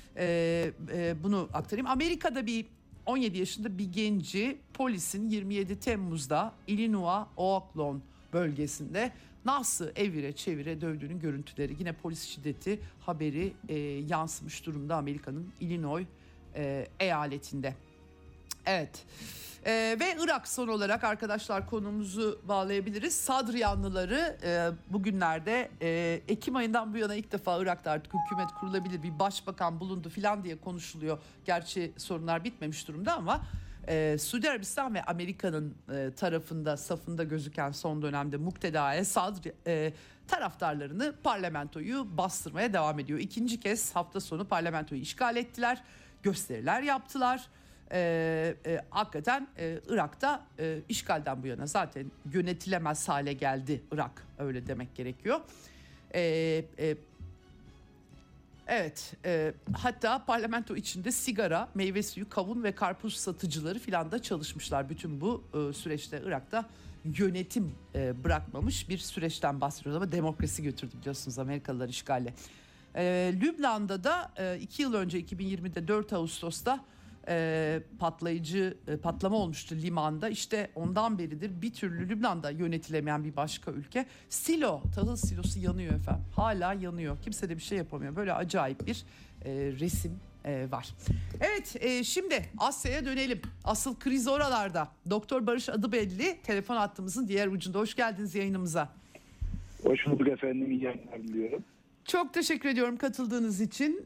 Bunu aktarayım. Amerika'da 17 yaşında bir genci polisin 27 Temmuz'da Illinois Oaklawn bölgesinde nasıl evire çevire dövdüğünün görüntüleri, yine polis şiddeti haberi yansımış durumda Amerika'nın Illinois eyaletinde. Evet. Ve Irak son olarak arkadaşlar, konumuzu bağlayabiliriz. Sadriyanlıları bugünlerde Ekim ayından bu yana ilk defa Irak'ta artık hükümet kurulabilir, bir başbakan bulundu falan diye konuşuluyor. Gerçi sorunlar bitmemiş durumda ama Suudi Arabistan ve Amerika'nın safında gözüken son dönemde muktedaya Sadr taraftarlarını, parlamentoyu bastırmaya devam ediyor. İkinci kez hafta sonu parlamentoyu işgal ettiler, gösteriler yaptılar. Hakikaten Irak'ta işgalden bu yana zaten yönetilemez hale geldi Irak, öyle demek gerekiyor. Evet, hatta parlamento içinde sigara, meyve suyu, kavun ve karpuz satıcıları filan da çalışmışlar. Bütün bu süreçte Irak'ta yönetim bırakmamış bir süreçten bahsediyoruz ama demokrasi götürdü biliyorsunuz Amerikalılar işgalle. Lübnan'da da 2 yıl önce 2020'de 4 Ağustos'ta patlama olmuştu limanda. İşte ondan beridir bir türlü Lübnan'da yönetilemeyen bir başka ülke. Tahıl silosu yanıyor efendim. Hala yanıyor. Kimse de bir şey yapamıyor. Böyle acayip bir resim var. Evet, şimdi Asya'ya dönelim. Asıl kriz oralarda. Doktor Barış Adıbelli telefon hattımızın diğer ucunda. Hoş geldiniz yayınımıza. Hoş bulduk efendim. İyi yayınlar diliyorum. Çok teşekkür ediyorum katıldığınız için.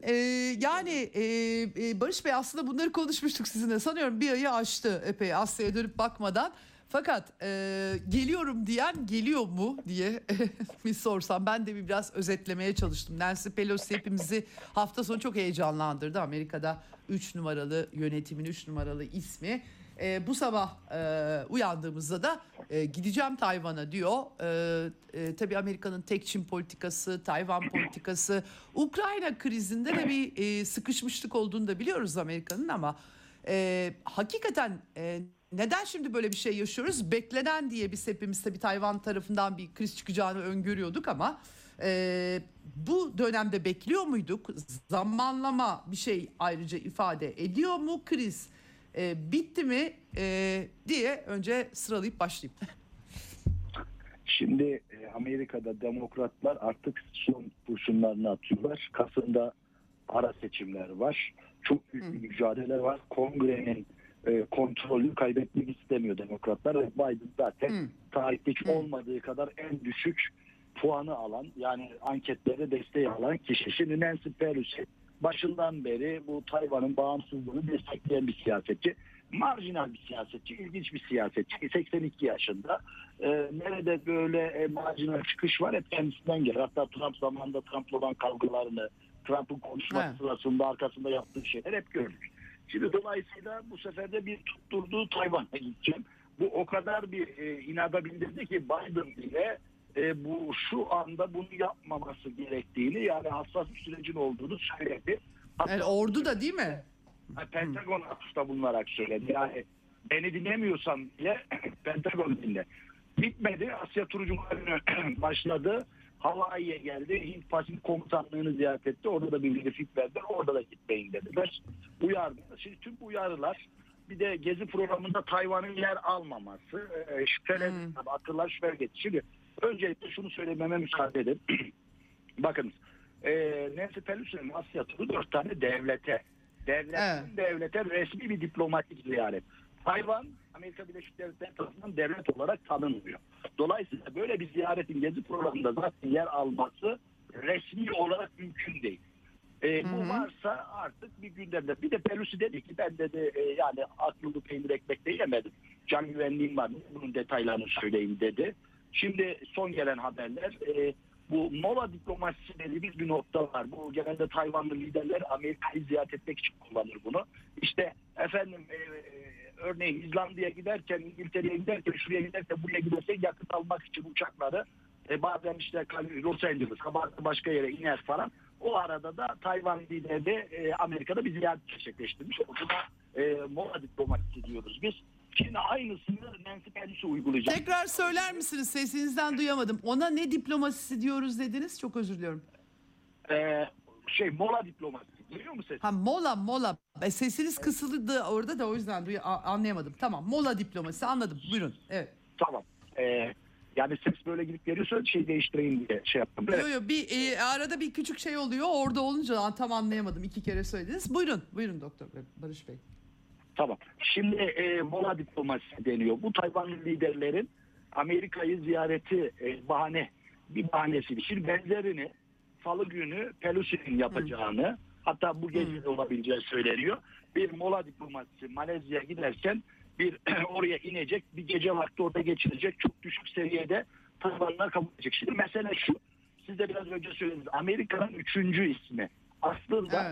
Barış Bey, aslında bunları konuşmuştuk sizinle. Sanıyorum bir ayı aştı epey Asya'ya dönüp bakmadan. Fakat geliyorum diyen geliyor mu diye bir sorsam. Ben de biraz özetlemeye çalıştım. Nancy Pelosi hepimizi hafta sonu çok heyecanlandırdı. Amerika'da 3 numaralı yönetimin 3 numaralı ismi. Bu sabah uyandığımızda da gideceğim Tayvan'a diyor. Tabii Amerika'nın tek Çin politikası, Tayvan politikası, Ukrayna krizinde de bir sıkışmışlık olduğunu da biliyoruz Amerika'nın ama hakikaten neden şimdi böyle bir şey yaşıyoruz? Beklenen diye biz hepimiz tabii Tayvan tarafından bir kriz çıkacağını öngörüyorduk ama bu dönemde bekliyor muyduk? Zamanlama bir şey ayrıca ifade ediyor mu? Kriz bitti mi diye önce sıralayıp başlayayım. Şimdi Amerika'da demokratlar artık son kurşunlarını atıyorlar. Kasım'da ara seçimler var. Çok büyük bir mücadele var. Kongrenin kontrolü kaybetmek istemiyor demokratlar. Ve Biden zaten tarihte hiç olmadığı kadar en düşük puanı alan, yani anketlere desteği alan kişi. Şimdi Nancy Pelosi başından beri bu Tayvan'ın bağımsızlığını destekleyen bir siyasetçi. marjinal bir siyasetçi, ilginç bir siyasetçi. 82 yaşında. Nerede böyle marjinal çıkış var hep kendisinden gelir. Hatta Trump zamanında Trump'la olan kavgalarını, Trump'ın konuşması sırasında arkasında yaptığı şeyler hep gördük. Şimdi dolayısıyla bu sefer de bir tutturduğu Tayvan'a gideceğim. Bu o kadar bir inada bindirdi ki Biden bile bu şu anda bunu yapmaması gerektiğini, yani hassas bir sürecin olduğunu söyledi. Hatta, yani ordu da değil mi? Pentagon atıfta bulunarak söyledi. Yani beni dinlemiyorsan bile Pentagon dinle. Bitmedi. Asya turu Cumhurbaşkanı başladı. Hawaii'ye geldi. Hint Pasifik Komutanlığı'nı ziyaret etti. Orada da bir fit verdiler. Orada da gitmeyin dediler. Uyardı. Şimdi tüm bu uyarılar, bir de Gezi programında Tayvan'ın yer almaması, akıllar şüphe geçti. Şimdi öncelikle şunu söylememe müsaade edin. Bakınız, Nancy Pelosi'nin Asya turu 4 tane devlete resmi bir diplomatik ziyaret. Tayvan, Amerika Birleşik Devletleri tarafından devlet olarak tanınmıyor. Dolayısıyla böyle bir ziyaretin Gezi programında zaten yer alması resmi olarak mümkün değil. Bu varsa artık bir gündemde. Bir de Pelosi dedi ki ben dedi yani aklımı peynir ekmekle yemedim. Can güvenliğim var. Bunun detaylarını söyleyeyim dedi. Şimdi son gelen haberler, bu mola diplomasisi dediğimiz bir nokta var. Bu genelde Tayvanlı liderler Amerika'yı ziyaret etmek için kullanır bunu. İşte efendim örneğin İzlanda'ya giderken, İngiltere'ye giderken, şuraya giderken, buraya giderken yakıt almak için uçakları bazen işte Los Angeles, başka yere iner falan. O arada da Tayvan lideri de Amerika'da bir ziyaret gerçekleştirmiş. Buna mola diplomasisi diyoruz biz. Şimdi aynısını Nancy Pelosi uygulayacak. Tekrar söyler misiniz? Sesinizden duyamadım. Ona ne diplomasisi diyoruz dediniz? Çok özür diliyorum. Mola diplomasisi. Duyuyor musun sesini? Ha, mola. Sesiniz kısıldı orada da, o yüzden anlayamadım. Tamam, mola diplomasisi anladım. Buyurun. Evet. Tamam. Yani ses böyle gidip geliyorsa değiştireyim diye yaptım. Evet. Yok, arada bir küçük şey oluyor. Orada olunca tam anlayamadım. 2 kere söylediniz. Buyurun Doktor Barış Bey. Tamam. Şimdi mola diplomasisi deniyor. Bu Tayvanlı liderlerin Amerika'yı ziyareti bir bahanesiydi. Şimdi benzerini Salı günü Pelosi'nin yapacağını, hatta bu gece de olabileceği söyleniyor. Bir mola diplomasisi, Malezya'ya giderken oraya inecek, bir gece vakti orada geçirecek, çok düşük seviyede Tayvanlar kabul edecek. Şimdi mesele şu, siz de biraz önce söylediniz, Amerika'nın 3. ismi. Aslında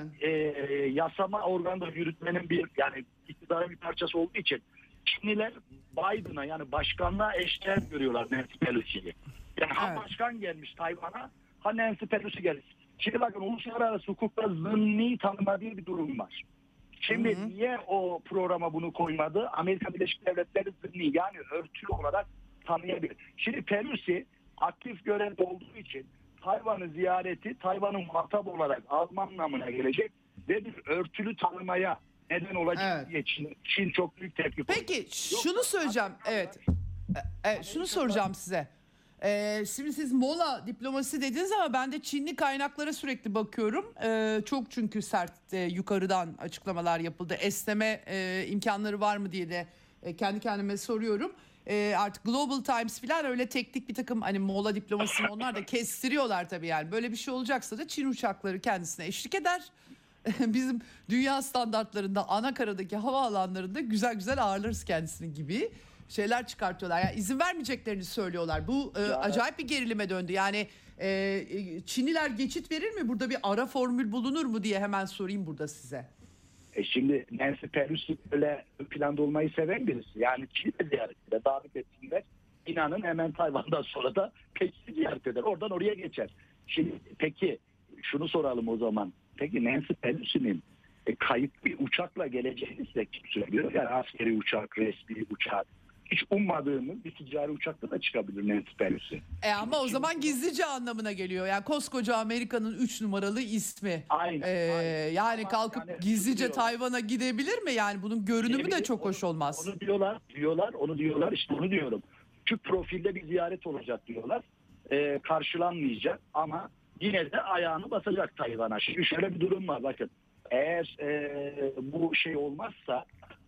yasama organında yürütmenin yani iktidarın bir parçası olduğu için Çinliler Biden'a, yani başkanlığa eşdeğer görüyorlar Nancy Pelosi'yi. Yani ha başkan gelmiş Tayvan'a, ha Nancy Pelosi gelmiş. Şimdi bakın, uluslararası hukukta zımni tanıma diye bir durum var. Şimdi niye o programa bunu koymadı? Amerika Birleşik Devletleri zımni, yani örtülü olarak tanıyabilir. Şimdi Pelosi aktif görevde olduğu için Tayvan'ı ziyareti Tayvan'ın muhatap olarak alma anlamına gelecek ve bir örtülü tanımaya neden olacak diye Çin çok büyük tepki koydu. Peki şunu söyleyeceğim. Evet. Şunu soracağım size. Şimdi siz mola diplomasi dediniz ama ben de Çinli kaynaklara sürekli bakıyorum. Çok çünkü sert yukarıdan açıklamalar yapıldı. Esneme imkanları var mı diye de kendi kendime soruyorum. Artık Global Times falan öyle teknik bir takım hani mola diplomasini onlar da kestiriyorlar tabii yani. Böyle bir şey olacaksa da Çin uçakları kendisine eşlik eder. Bizim dünya standartlarında ana karadaki havaalanlarında güzel güzel ağırlarız kendisini gibi şeyler çıkartıyorlar. Yani izin vermeyeceklerini söylüyorlar. Bu acayip bir gerilime döndü. Yani Çinliler geçit verir mi? Burada bir ara formül bulunur mu diye hemen sorayım burada size. Şimdi Nancy Pelosi böyle planda olmayı seven birisi. Yani Çin'e ziyaretine davet etsinler. İnanın hemen Tayvan'dan sonra da Pekin'i ziyaret eder. Oradan oraya geçer. Şimdi peki şunu soralım o zaman. Peki Nancy Pelosi'nin kayıp bir uçakla geleceğini size kim söylüyor? Yani askeri uçak, resmi uçak. Hiç ummadığımız bir ticari uçakta da çıkabilir Nancy Pelosi. Ama o zaman gizlice anlamına geliyor. Yani koskoca Amerika'nın 3 numaralı ismi. Aynen. Yani kalkıp yani gizlice Tayvan'a gidebilir mi? Yani bunun görünümü de çok hoş olmaz. Onu diyorlar. İşte onu diyorum. Şu profilde bir ziyaret olacak diyorlar. Karşılanmayacak ama yine de ayağını basacak Tayvan'a. Şimdi şöyle bir durum var, bakın. Eğer bu olmazsa,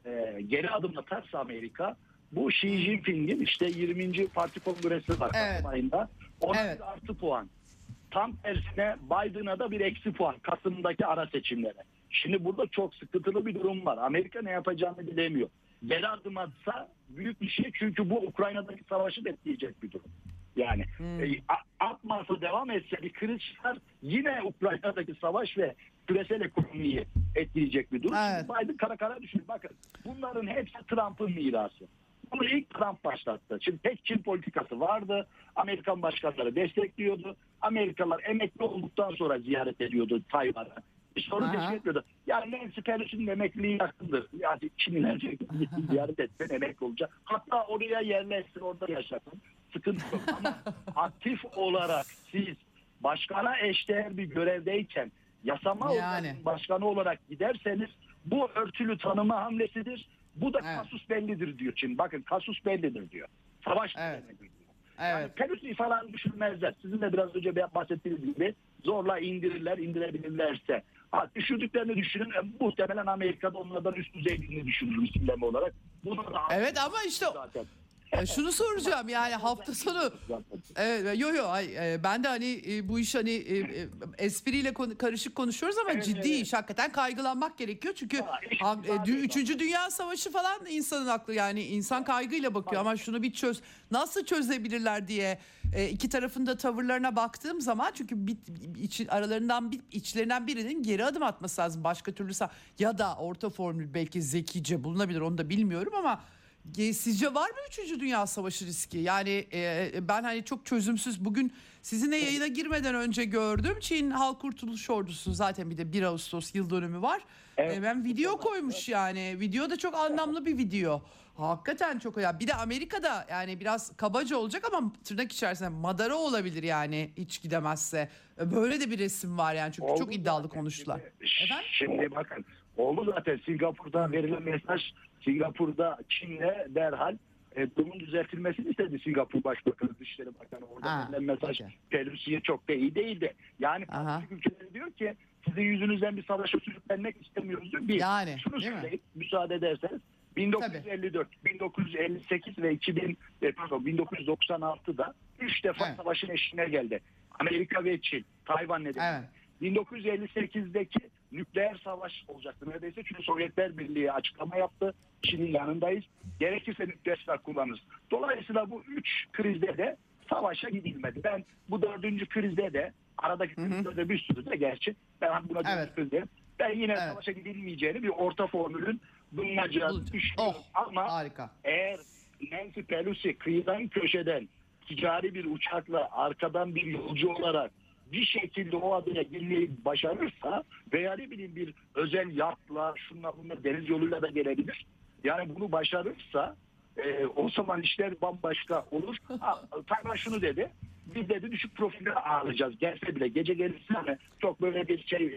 geri adım atarsa Amerika, bu Xi Jinping'in işte 20. Parti Kongresi var Kasım ayında. Ona bir artı puan. Tam tersine Biden'a da bir eksi puan Kasım'daki ara seçimlere. Şimdi burada çok sıkıntılı bir durum var. Amerika ne yapacağını bilemiyor. Geri adım atsa büyük bir şey, çünkü bu Ukrayna'daki savaşı da etkileyecek bir durum. Yani atmasa, devam etse bir kriz çıkar, yine Ukrayna'daki savaş ve küresel ekonomiyi etkileyecek bir durum. Evet. Şimdi Biden kara düşünün. Bakın, bunların hepsi Trump'ın mirası. Bunu ilk Trump başlattı. Şimdi tek Çin politikası vardı. Amerikan başkanları destekliyordu. Amerikalılar emekli olduktan sonra ziyaret ediyordu Tayvan'a. Bir sorun teşkil etmiyordu. Yani Nancy Pelosi'nin emekliliği yakındır. Yani Çinliler ziyaret etsen emekli olacak. Hatta oraya yerleşsin, orada yaşasın. Sıkıntı yok. Ama aktif olarak siz başkana eşdeğer bir görevdeyken yasama organının başkanı olarak giderseniz bu örtülü tanıma hamlesidir. Bu da kasus bellidir diyor Çin. Bakın, kasus bellidir diyor. Savaş bellidir diyor. Yani Pelosi falan düşünmezler. Sizin de biraz önce bahsettiğiniz gibi zorla indirebilirlerse. Düşürdüklerini düşünün. Muhtemelen Amerika'da onlardan üst düzey birini düşünür isimleme olarak. Bunu da ama işte zaten. Şunu soracağım, yani hafta sonu ben de hani bu iş hani espriyle karışık konuşuyoruz ama ciddi iş, hakikaten kaygılanmak gerekiyor çünkü 3. Dünya Savaşı falan insanın aklı, yani insan kaygıyla bakıyor ama şunu bir nasıl çözebilirler diye iki tarafında tavırlarına baktığım zaman, çünkü içlerinden birinin geri adım atması lazım, başka türlü ya da orta formül belki zekice bulunabilir, onu da bilmiyorum ama sizce var mı 3. Dünya Savaşı riski? Yani ben hani çok çözümsüz, bugün sizinle yayına girmeden önce gördüm. Çin Halk Kurtuluş Ordusu, zaten bir de 1 Ağustos yıl dönümü var. Ben video koymuş yani. Video da çok anlamlı bir video. Hakikaten çok önemli. Bir de Amerika'da yani biraz kabaca olacak ama tırnak içerisinde madara olabilir yani hiç gidemezse. Böyle de bir resim var yani, çünkü çok iddialı konuştular. Şimdi bakın, oldu zaten Singapur'da verilen mesaj. Singapur'da Çin'le derhal durumun düzeltilmesini istedi Singapur Başbakanı, Dışişleri Bakanı. Orada verilen mesaj Pelosi'ye çok da iyi değildi. Yani Pasifik ülkeleri diyor ki sizin yüzünüzden bir savaşa sürüklenmek istemiyoruz diyor. Şunu söyleyip müsaade ederseniz 1954, 1958 ve 1996'da 3 defa savaşın eşiğine geldi. Amerika ve Çin, Tayvan nedeniyle. 1958'deki nükleer savaş olacaktı neredeyse, çünkü Sovyetler Birliği açıklama yaptı. Çin'in yanındayız. Gerekirse nükleer silah kullanırız. Dolayısıyla bu 3 krizde de savaşa gidilmedi. Ben bu 4. krizde de, aradaki krizde bir sürü de gerçi, ben buna 4. krizde ben yine savaşa gidilmeyeceğini, bir orta formülün bulunacağını düşünüyorum. Ama eğer Nancy Pelosi kıyıdan köşeden ticari bir uçakla arkadan bir yolcu olarak bir şekilde o adaya girmeyi başarırsa veya ne bileyim bir özel yatla, şunla bunla, deniz yoluyla da gelebilir. Yani bunu başarırsa o zaman işler bambaşka olur. Tayvan şunu dedi. Biz dedi düşük profilde ağırlayacağız. Gelse bile, gece gelirse çok böyle bir şey.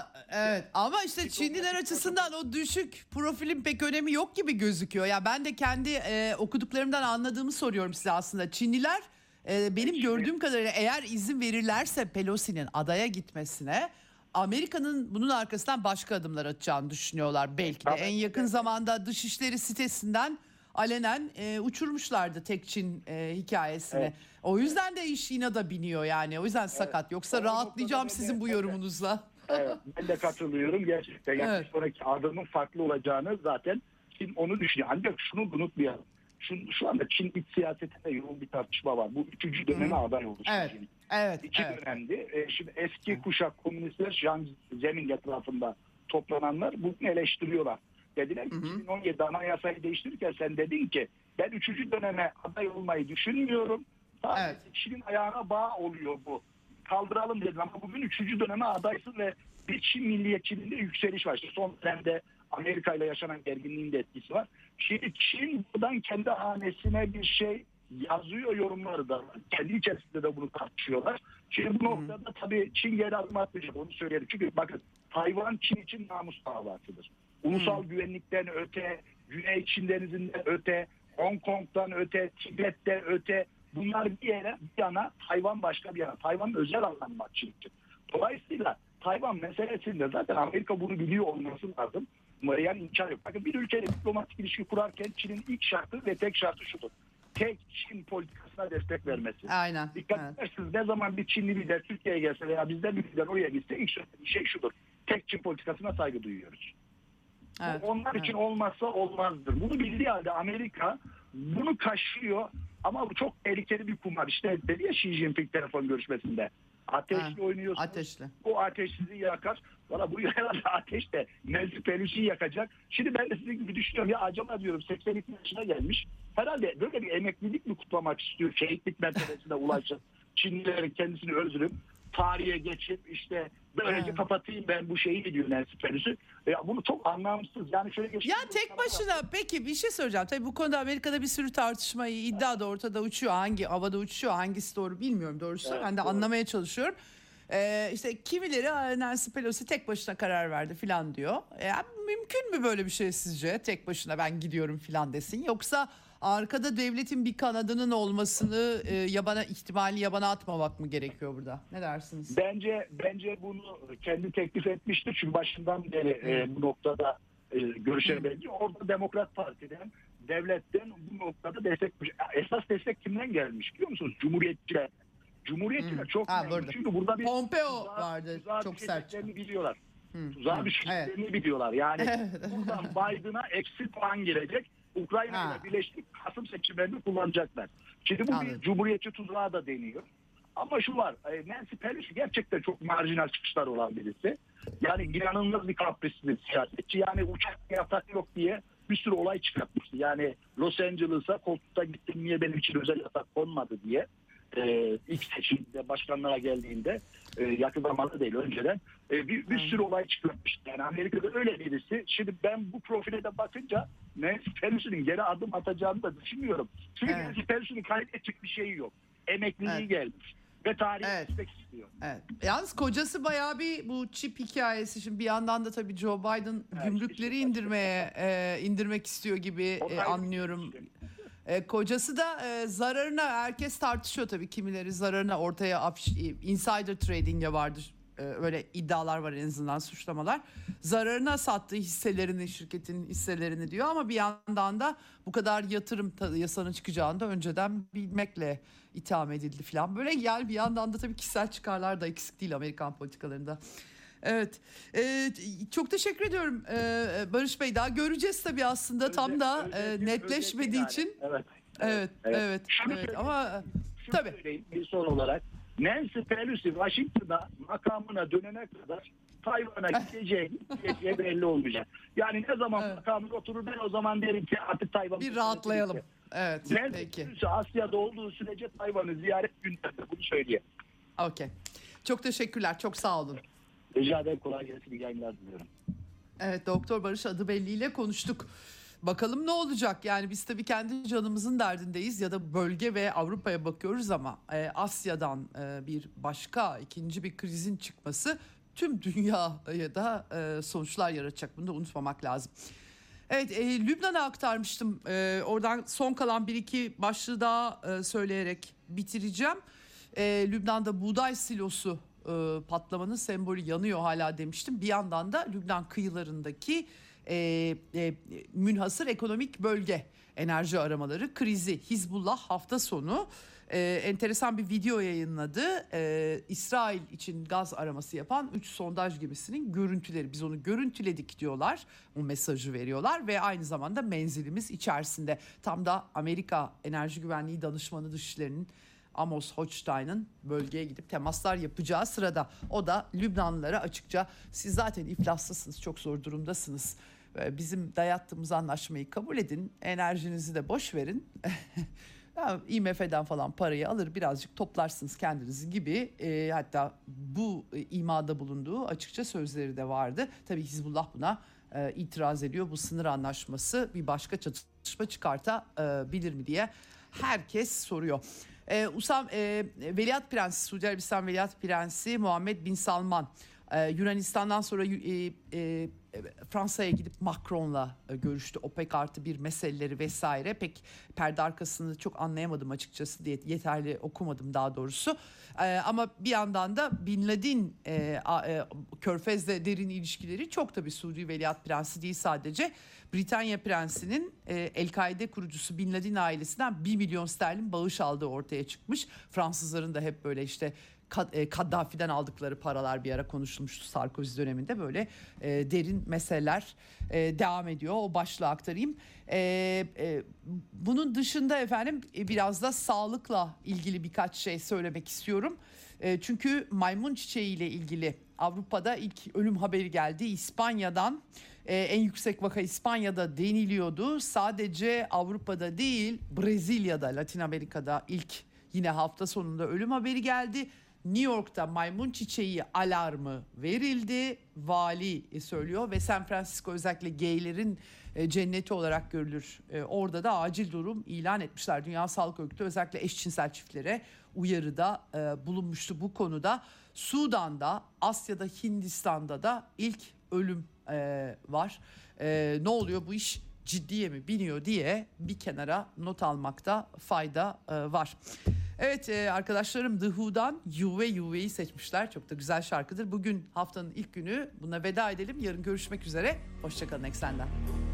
Ama işte Çinliler açısından o düşük profilin pek önemi yok gibi gözüküyor. Ya ben de kendi okuduklarımdan anladığımı soruyorum size aslında. Çinliler benim gördüğüm kadarıyla eğer izin verirlerse Pelosi'nin adaya gitmesine, Amerika'nın bunun arkasından başka adımlar atacağını düşünüyorlar. Belki de en yakın zamanda Dışişleri sitesinden alenen uçurmuşlardı tek Çin hikayesini. O yüzden de iş inada biniyor yani. O yüzden sakat. Yoksa rahatlayacağım sizin bu yorumunuzla. Ben de katılıyorum gerçekten. Yani sonraki adımın farklı olacağını zaten Çin onu düşünüyor. Ancak şunu unutmayalım. Şu anda Çin iç siyasetinde yoğun bir tartışma var. Bu 3. döneme aday oldu. İki dönemdi. Şimdi eski kuşak komünistler, Jiang Zemin etrafında toplananlar bunu eleştiriyorlar. Dediler ki 2017 anayasayı değiştirirken sen dedin ki ben 3. döneme aday olmayı düşünmüyorum. Sadece Çin'in ayağına bağ oluyor bu. Kaldıralım dedim ama bugün 3. döneme adaysın ve bir Çin milliyetçiliğinde yükseliş var. İşte son dönemde Amerika ile yaşanan gerginliğin de etkisi var. Şimdi Çin buradan kendi hanesine bir şey yazıyor, yorumları da var. Kendi içerisinde de bunu tartışıyorlar. Şimdi bu noktada tabii Çin geri adım atmayacak, onu söyleyelim. Çünkü bakın Tayvan Çin için namus davasıdır. Ulusal güvenlikten öte, Güney Çin Denizi'nden öte, Hong Kong'dan öte, Tibet'ten öte, bunlar bir yana, Tayvan başka bir yana. Tayvan'ın özel alanı var Çin için. Dolayısıyla Tayvan meselesinde zaten Amerika bunu biliyor olması lazım. Yani imkan yok. Bakın bir ülkeyle diplomatik ilişki kurarken Çin'in ilk şartı ve tek şartı şudur. Tek Çin politikasına destek vermesi. Dikkat edersiniz, ne zaman bir Çinli lider Türkiye'ye gelse veya bizden bir lider oraya gitse ilk söylediği şey şudur. tek Çin politikasına saygı duyuyoruz. Evet, Bu onlar evet. için olmazsa olmazdır. Bunu bildiği halde Amerika bunu kaşıyor ama bu çok tehlikeli bir kumar. İşte dedi ya Xi Jinping telefon görüşmesinde. Ateşle oynuyorsunuz. Ateşle. O ateş sizi yakar. Valla bu herhalde ateş de Nancy Pelosi'yi yakacak. Şimdi ben de sizin gibi düşünüyorum. Ya acaba diyorum 82 yaşına gelmiş. Herhalde böyle bir emeklilik mi kutlamak istiyor? Şehitlik mertebesine ulaşacak. Çinlilerin kendisini öldürüp tarihe geçip işte böylece kapatayım ben bu şeyi diyor Nancy Pelosi. Ya bunu çok anlamsız. Yani şöyle Ya tek başına peki bir şey soracağım. Tabii bu konuda Amerika'da bir sürü tartışma, iddia da ortada uçuyor. Hangi havada uçuyor, hangisi doğru bilmiyorum doğrusu. Evet, ben de doğru. anlamaya çalışıyorum. İşte kimileri Nancy Pelosi tek başına karar verdi filan diyor. Mümkün mü böyle bir şey sizce? Tek başına ben gidiyorum filan desin. Yoksa arkada devletin bir kanadının olmasını ihtimali yabana atmamak mı gerekiyor burada? Ne dersiniz? Bence bunu kendi teklif etmiştir. Çünkü başından beri bu noktada görüşe benziyor. Orada Demokrat Parti'den, devletten bu noktada destek. Esas destek kimden gelmiş biliyor musunuz? Cumhuriyetçiler. Cumhuriyetçiler çok önemli. burada. Çünkü burada bir Pompeo vardı, çok sert. düşeceklerini biliyorlar. Tuzağa düşeceklerini biliyorlar. Yani buradan Biden'a eksi puan girecek. Ukrayna ile birleştirip Kasım seçimlerinde kullanacaklar. Şimdi bu bir cumhuriyetçi tuzağı da deniyor. Ama şu var, Nancy Pelosi gerçekten çok marjinal çıkışlar olan birisi. Yani inanılmaz bir kaprisli bir siyasetçi. Yani uçak yasak yok diye bir sürü olay çıkartmıştı. Yani Los Angeles'a koltukta gittim niye benim için özel yasak konmadı diye. İlk seçimde başkanlığa geldiğinde yakın zamanda değil önceden bir sürü olay çıkartmıştı. Yani Amerika'da öyle birisi. Şimdi ben bu profile de bakınca Nancy Pelosi'nin geri adım atacağını da düşünmüyorum. Çünkü Nancy Pelosi'nin kaybedecek bir şeyi yok. Emekliliği gelmiş ve tarihi geçmek istiyor. Evet. Yalnız kocası bayağı bir bu çip hikayesi. Şimdi bir yandan da tabii Joe Biden gümrükleri indirmek istiyor gibi anlıyorum. Kocası da zararına herkes tartışıyor tabii kimileri zararına ortaya insider trading'e vardır. Öyle iddialar var en azından suçlamalar. Zararına sattığı hisselerini şirketin hisselerini diyor ama bir yandan da bu kadar yatırım yasanın çıkacağını da önceden bilmekle itham edildi falan. Böyle bir yandan da tabii kişisel çıkarlar da eksik değil Amerikan politikalarında. Evet. Çok teşekkür ediyorum Barış Bey. Daha göreceğiz tabii aslında tam da netleşmediği için. Evet. Ama tabii. Bir son olarak Nancy Pelosi Washington'a makamına dönene kadar Tayvan'a gideceği belli olmayacak. Yani ne zaman makamına oturur ben o zaman derim ki artık Tayvan'ı bir rahatlayalım. Evet. Nancy Peki. Pelosi Asya'da olduğu sürece Tayvan'ı ziyaret gündemde bunu söyleyeyim. Okey. Çok teşekkürler. Çok sağ olun. Rica ederim, kolay gelsin, iyi yayınlar diliyorum. Evet, Doktor Barış Adıbelli ile konuştuk. Bakalım ne olacak? Yani biz tabii kendi canımızın derdindeyiz ya da bölge ve Avrupa'ya bakıyoruz ama Asya'dan bir başka ikinci bir krizin çıkması tüm dünyaya da sonuçlar yaratacak. Bunu da unutmamak lazım. Evet, Lübnan'a aktarmıştım. Oradan son kalan bir iki başlığı daha söyleyerek bitireceğim. Lübnan'da buğday silosu patlamanın sembolü yanıyor hala demiştim. Bir yandan da Lübnan kıyılarındaki münhasır ekonomik bölge enerji aramaları krizi. Hizbullah hafta sonu enteresan bir video yayınladı. İsrail için gaz araması yapan 3 sondaj gemisinin görüntüleri. Biz onu görüntüledik diyorlar. O mesajı veriyorlar ve aynı zamanda menzilimiz içerisinde. Tam da Amerika Enerji Güvenliği Danışmanı Dışişleri'nin Amos Hochstein'ın bölgeye gidip temaslar yapacağı sırada o da Lübnanlılara açıkça siz zaten iflaslısınız, çok zor durumdasınız. Bizim dayattığımız anlaşmayı kabul edin, enerjinizi de boş verin. IMF'den falan parayı alır birazcık toplarsınız kendinizi gibi hatta bu imada bulunduğu açıkça sözleri de vardı. Tabii Hizbullah buna itiraz ediyor. Bu sınır anlaşması bir başka çatışma çıkartabilir mi diye herkes soruyor. Veliaht Prensi, Suudi Arabistan Veliaht Prensi Muhammed Bin Salman Yunanistan'dan sonra Fransa'ya gidip Macron'la görüştü. OPEC artı bir meseleleri vesaire. Pek perde arkasını çok anlayamadım açıkçası diye yeterli okumadım daha doğrusu. Ama bir yandan da Bin Laden Körfez'le derin ilişkileri çok tabii Suudi Veliaht Prensi değil sadece. Britanya Prensi'nin El-Kaide kurucusu Bin Laden ailesinden 1 milyon sterlin bağış aldığı ortaya çıkmış. Fransızların da hep böyle işte Kaddafi'den aldıkları paralar bir ara konuşulmuştu Sarkozy döneminde. Böyle derin meseleler devam ediyor. O başlığı aktarayım. Bunun dışında efendim biraz da sağlıkla ilgili birkaç şey söylemek istiyorum. Çünkü maymun çiçeği ile ilgili Avrupa'da ilk ölüm haberi geldi. İspanya'dan en yüksek vaka İspanya'da deniliyordu. Sadece Avrupa'da değil, Brezilya'da, Latin Amerika'da ilk yine hafta sonunda ölüm haberi geldi. New York'ta maymun çiçeği alarmı verildi. Vali söylüyor ve San Francisco özellikle gaylerin cenneti olarak görülür. Orada da acil durum ilan etmişler. Dünya Sağlık Örgütü özellikle eşcinsel çiftlere uyarıda bulunmuştu bu konuda. Sudan'da, Asya'da, Hindistan'da da ilk ölüm var. Ne oluyor, bu iş ciddiye mi biniyor diye bir kenara not almakta fayda var. Evet arkadaşlarım The Who'dan Juve Juve'yi seçmişler. Çok da güzel şarkıdır. Bugün haftanın ilk günü, buna veda edelim. Yarın görüşmek üzere. Hoşçakalın Eksen'den.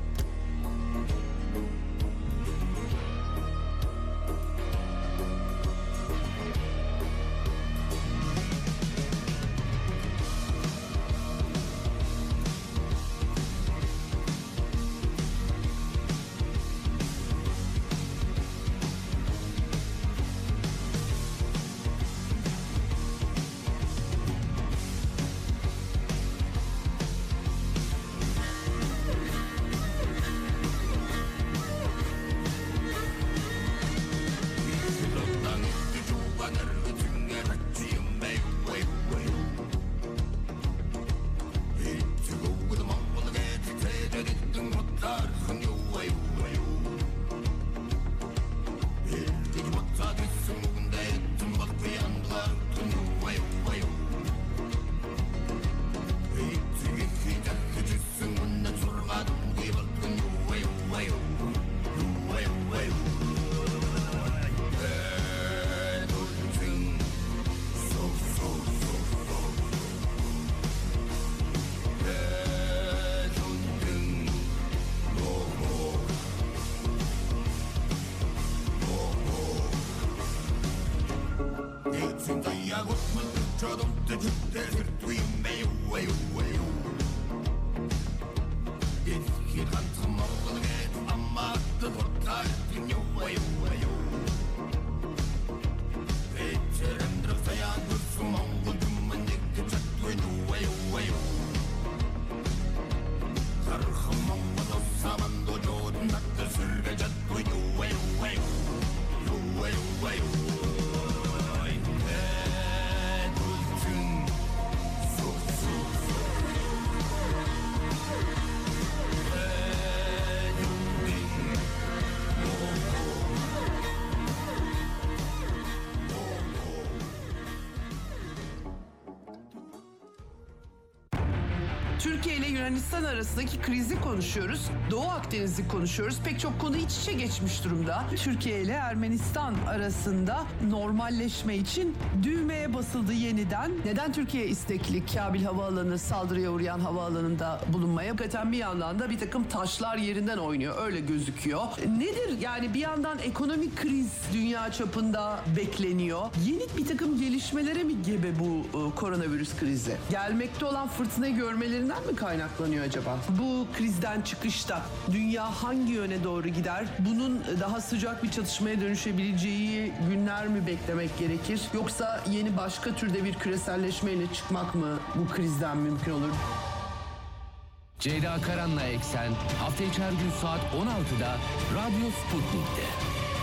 Türkiye ile Yunanistan arasındaki krizi konuşuyoruz. Doğu Akdeniz'i konuşuyoruz. Pek çok konu iç içe geçmiş durumda. Türkiye ile Ermenistan arasında normalleşme için düğmeye basıldı yeniden. Neden Türkiye istekli Kabil Havaalanı saldırıya uğrayan havaalanında bulunmaya? Hakikaten bir yandan da bir takım taşlar yerinden oynuyor. Öyle gözüküyor. Nedir? Yani bir yandan ekonomik kriz dünya çapında bekleniyor. Yeni bir takım gelişmelere mi gebe bu koronavirüs krizi? Gelmekte olan fırtınayı görmelerinden mi kaynaklanıyor acaba? Bu krizden çıkışta dünya hangi yöne doğru gider? Bunun daha sıcak bir çatışmaya dönüşebileceği günler mi beklemek gerekir? Yoksa yeni başka türde bir küreselleşmeyle çıkmak mı bu krizden mümkün olur? Ceyda Karan'la Eksen hafta içi her gün saat 16'da Radyo Sputnik'te.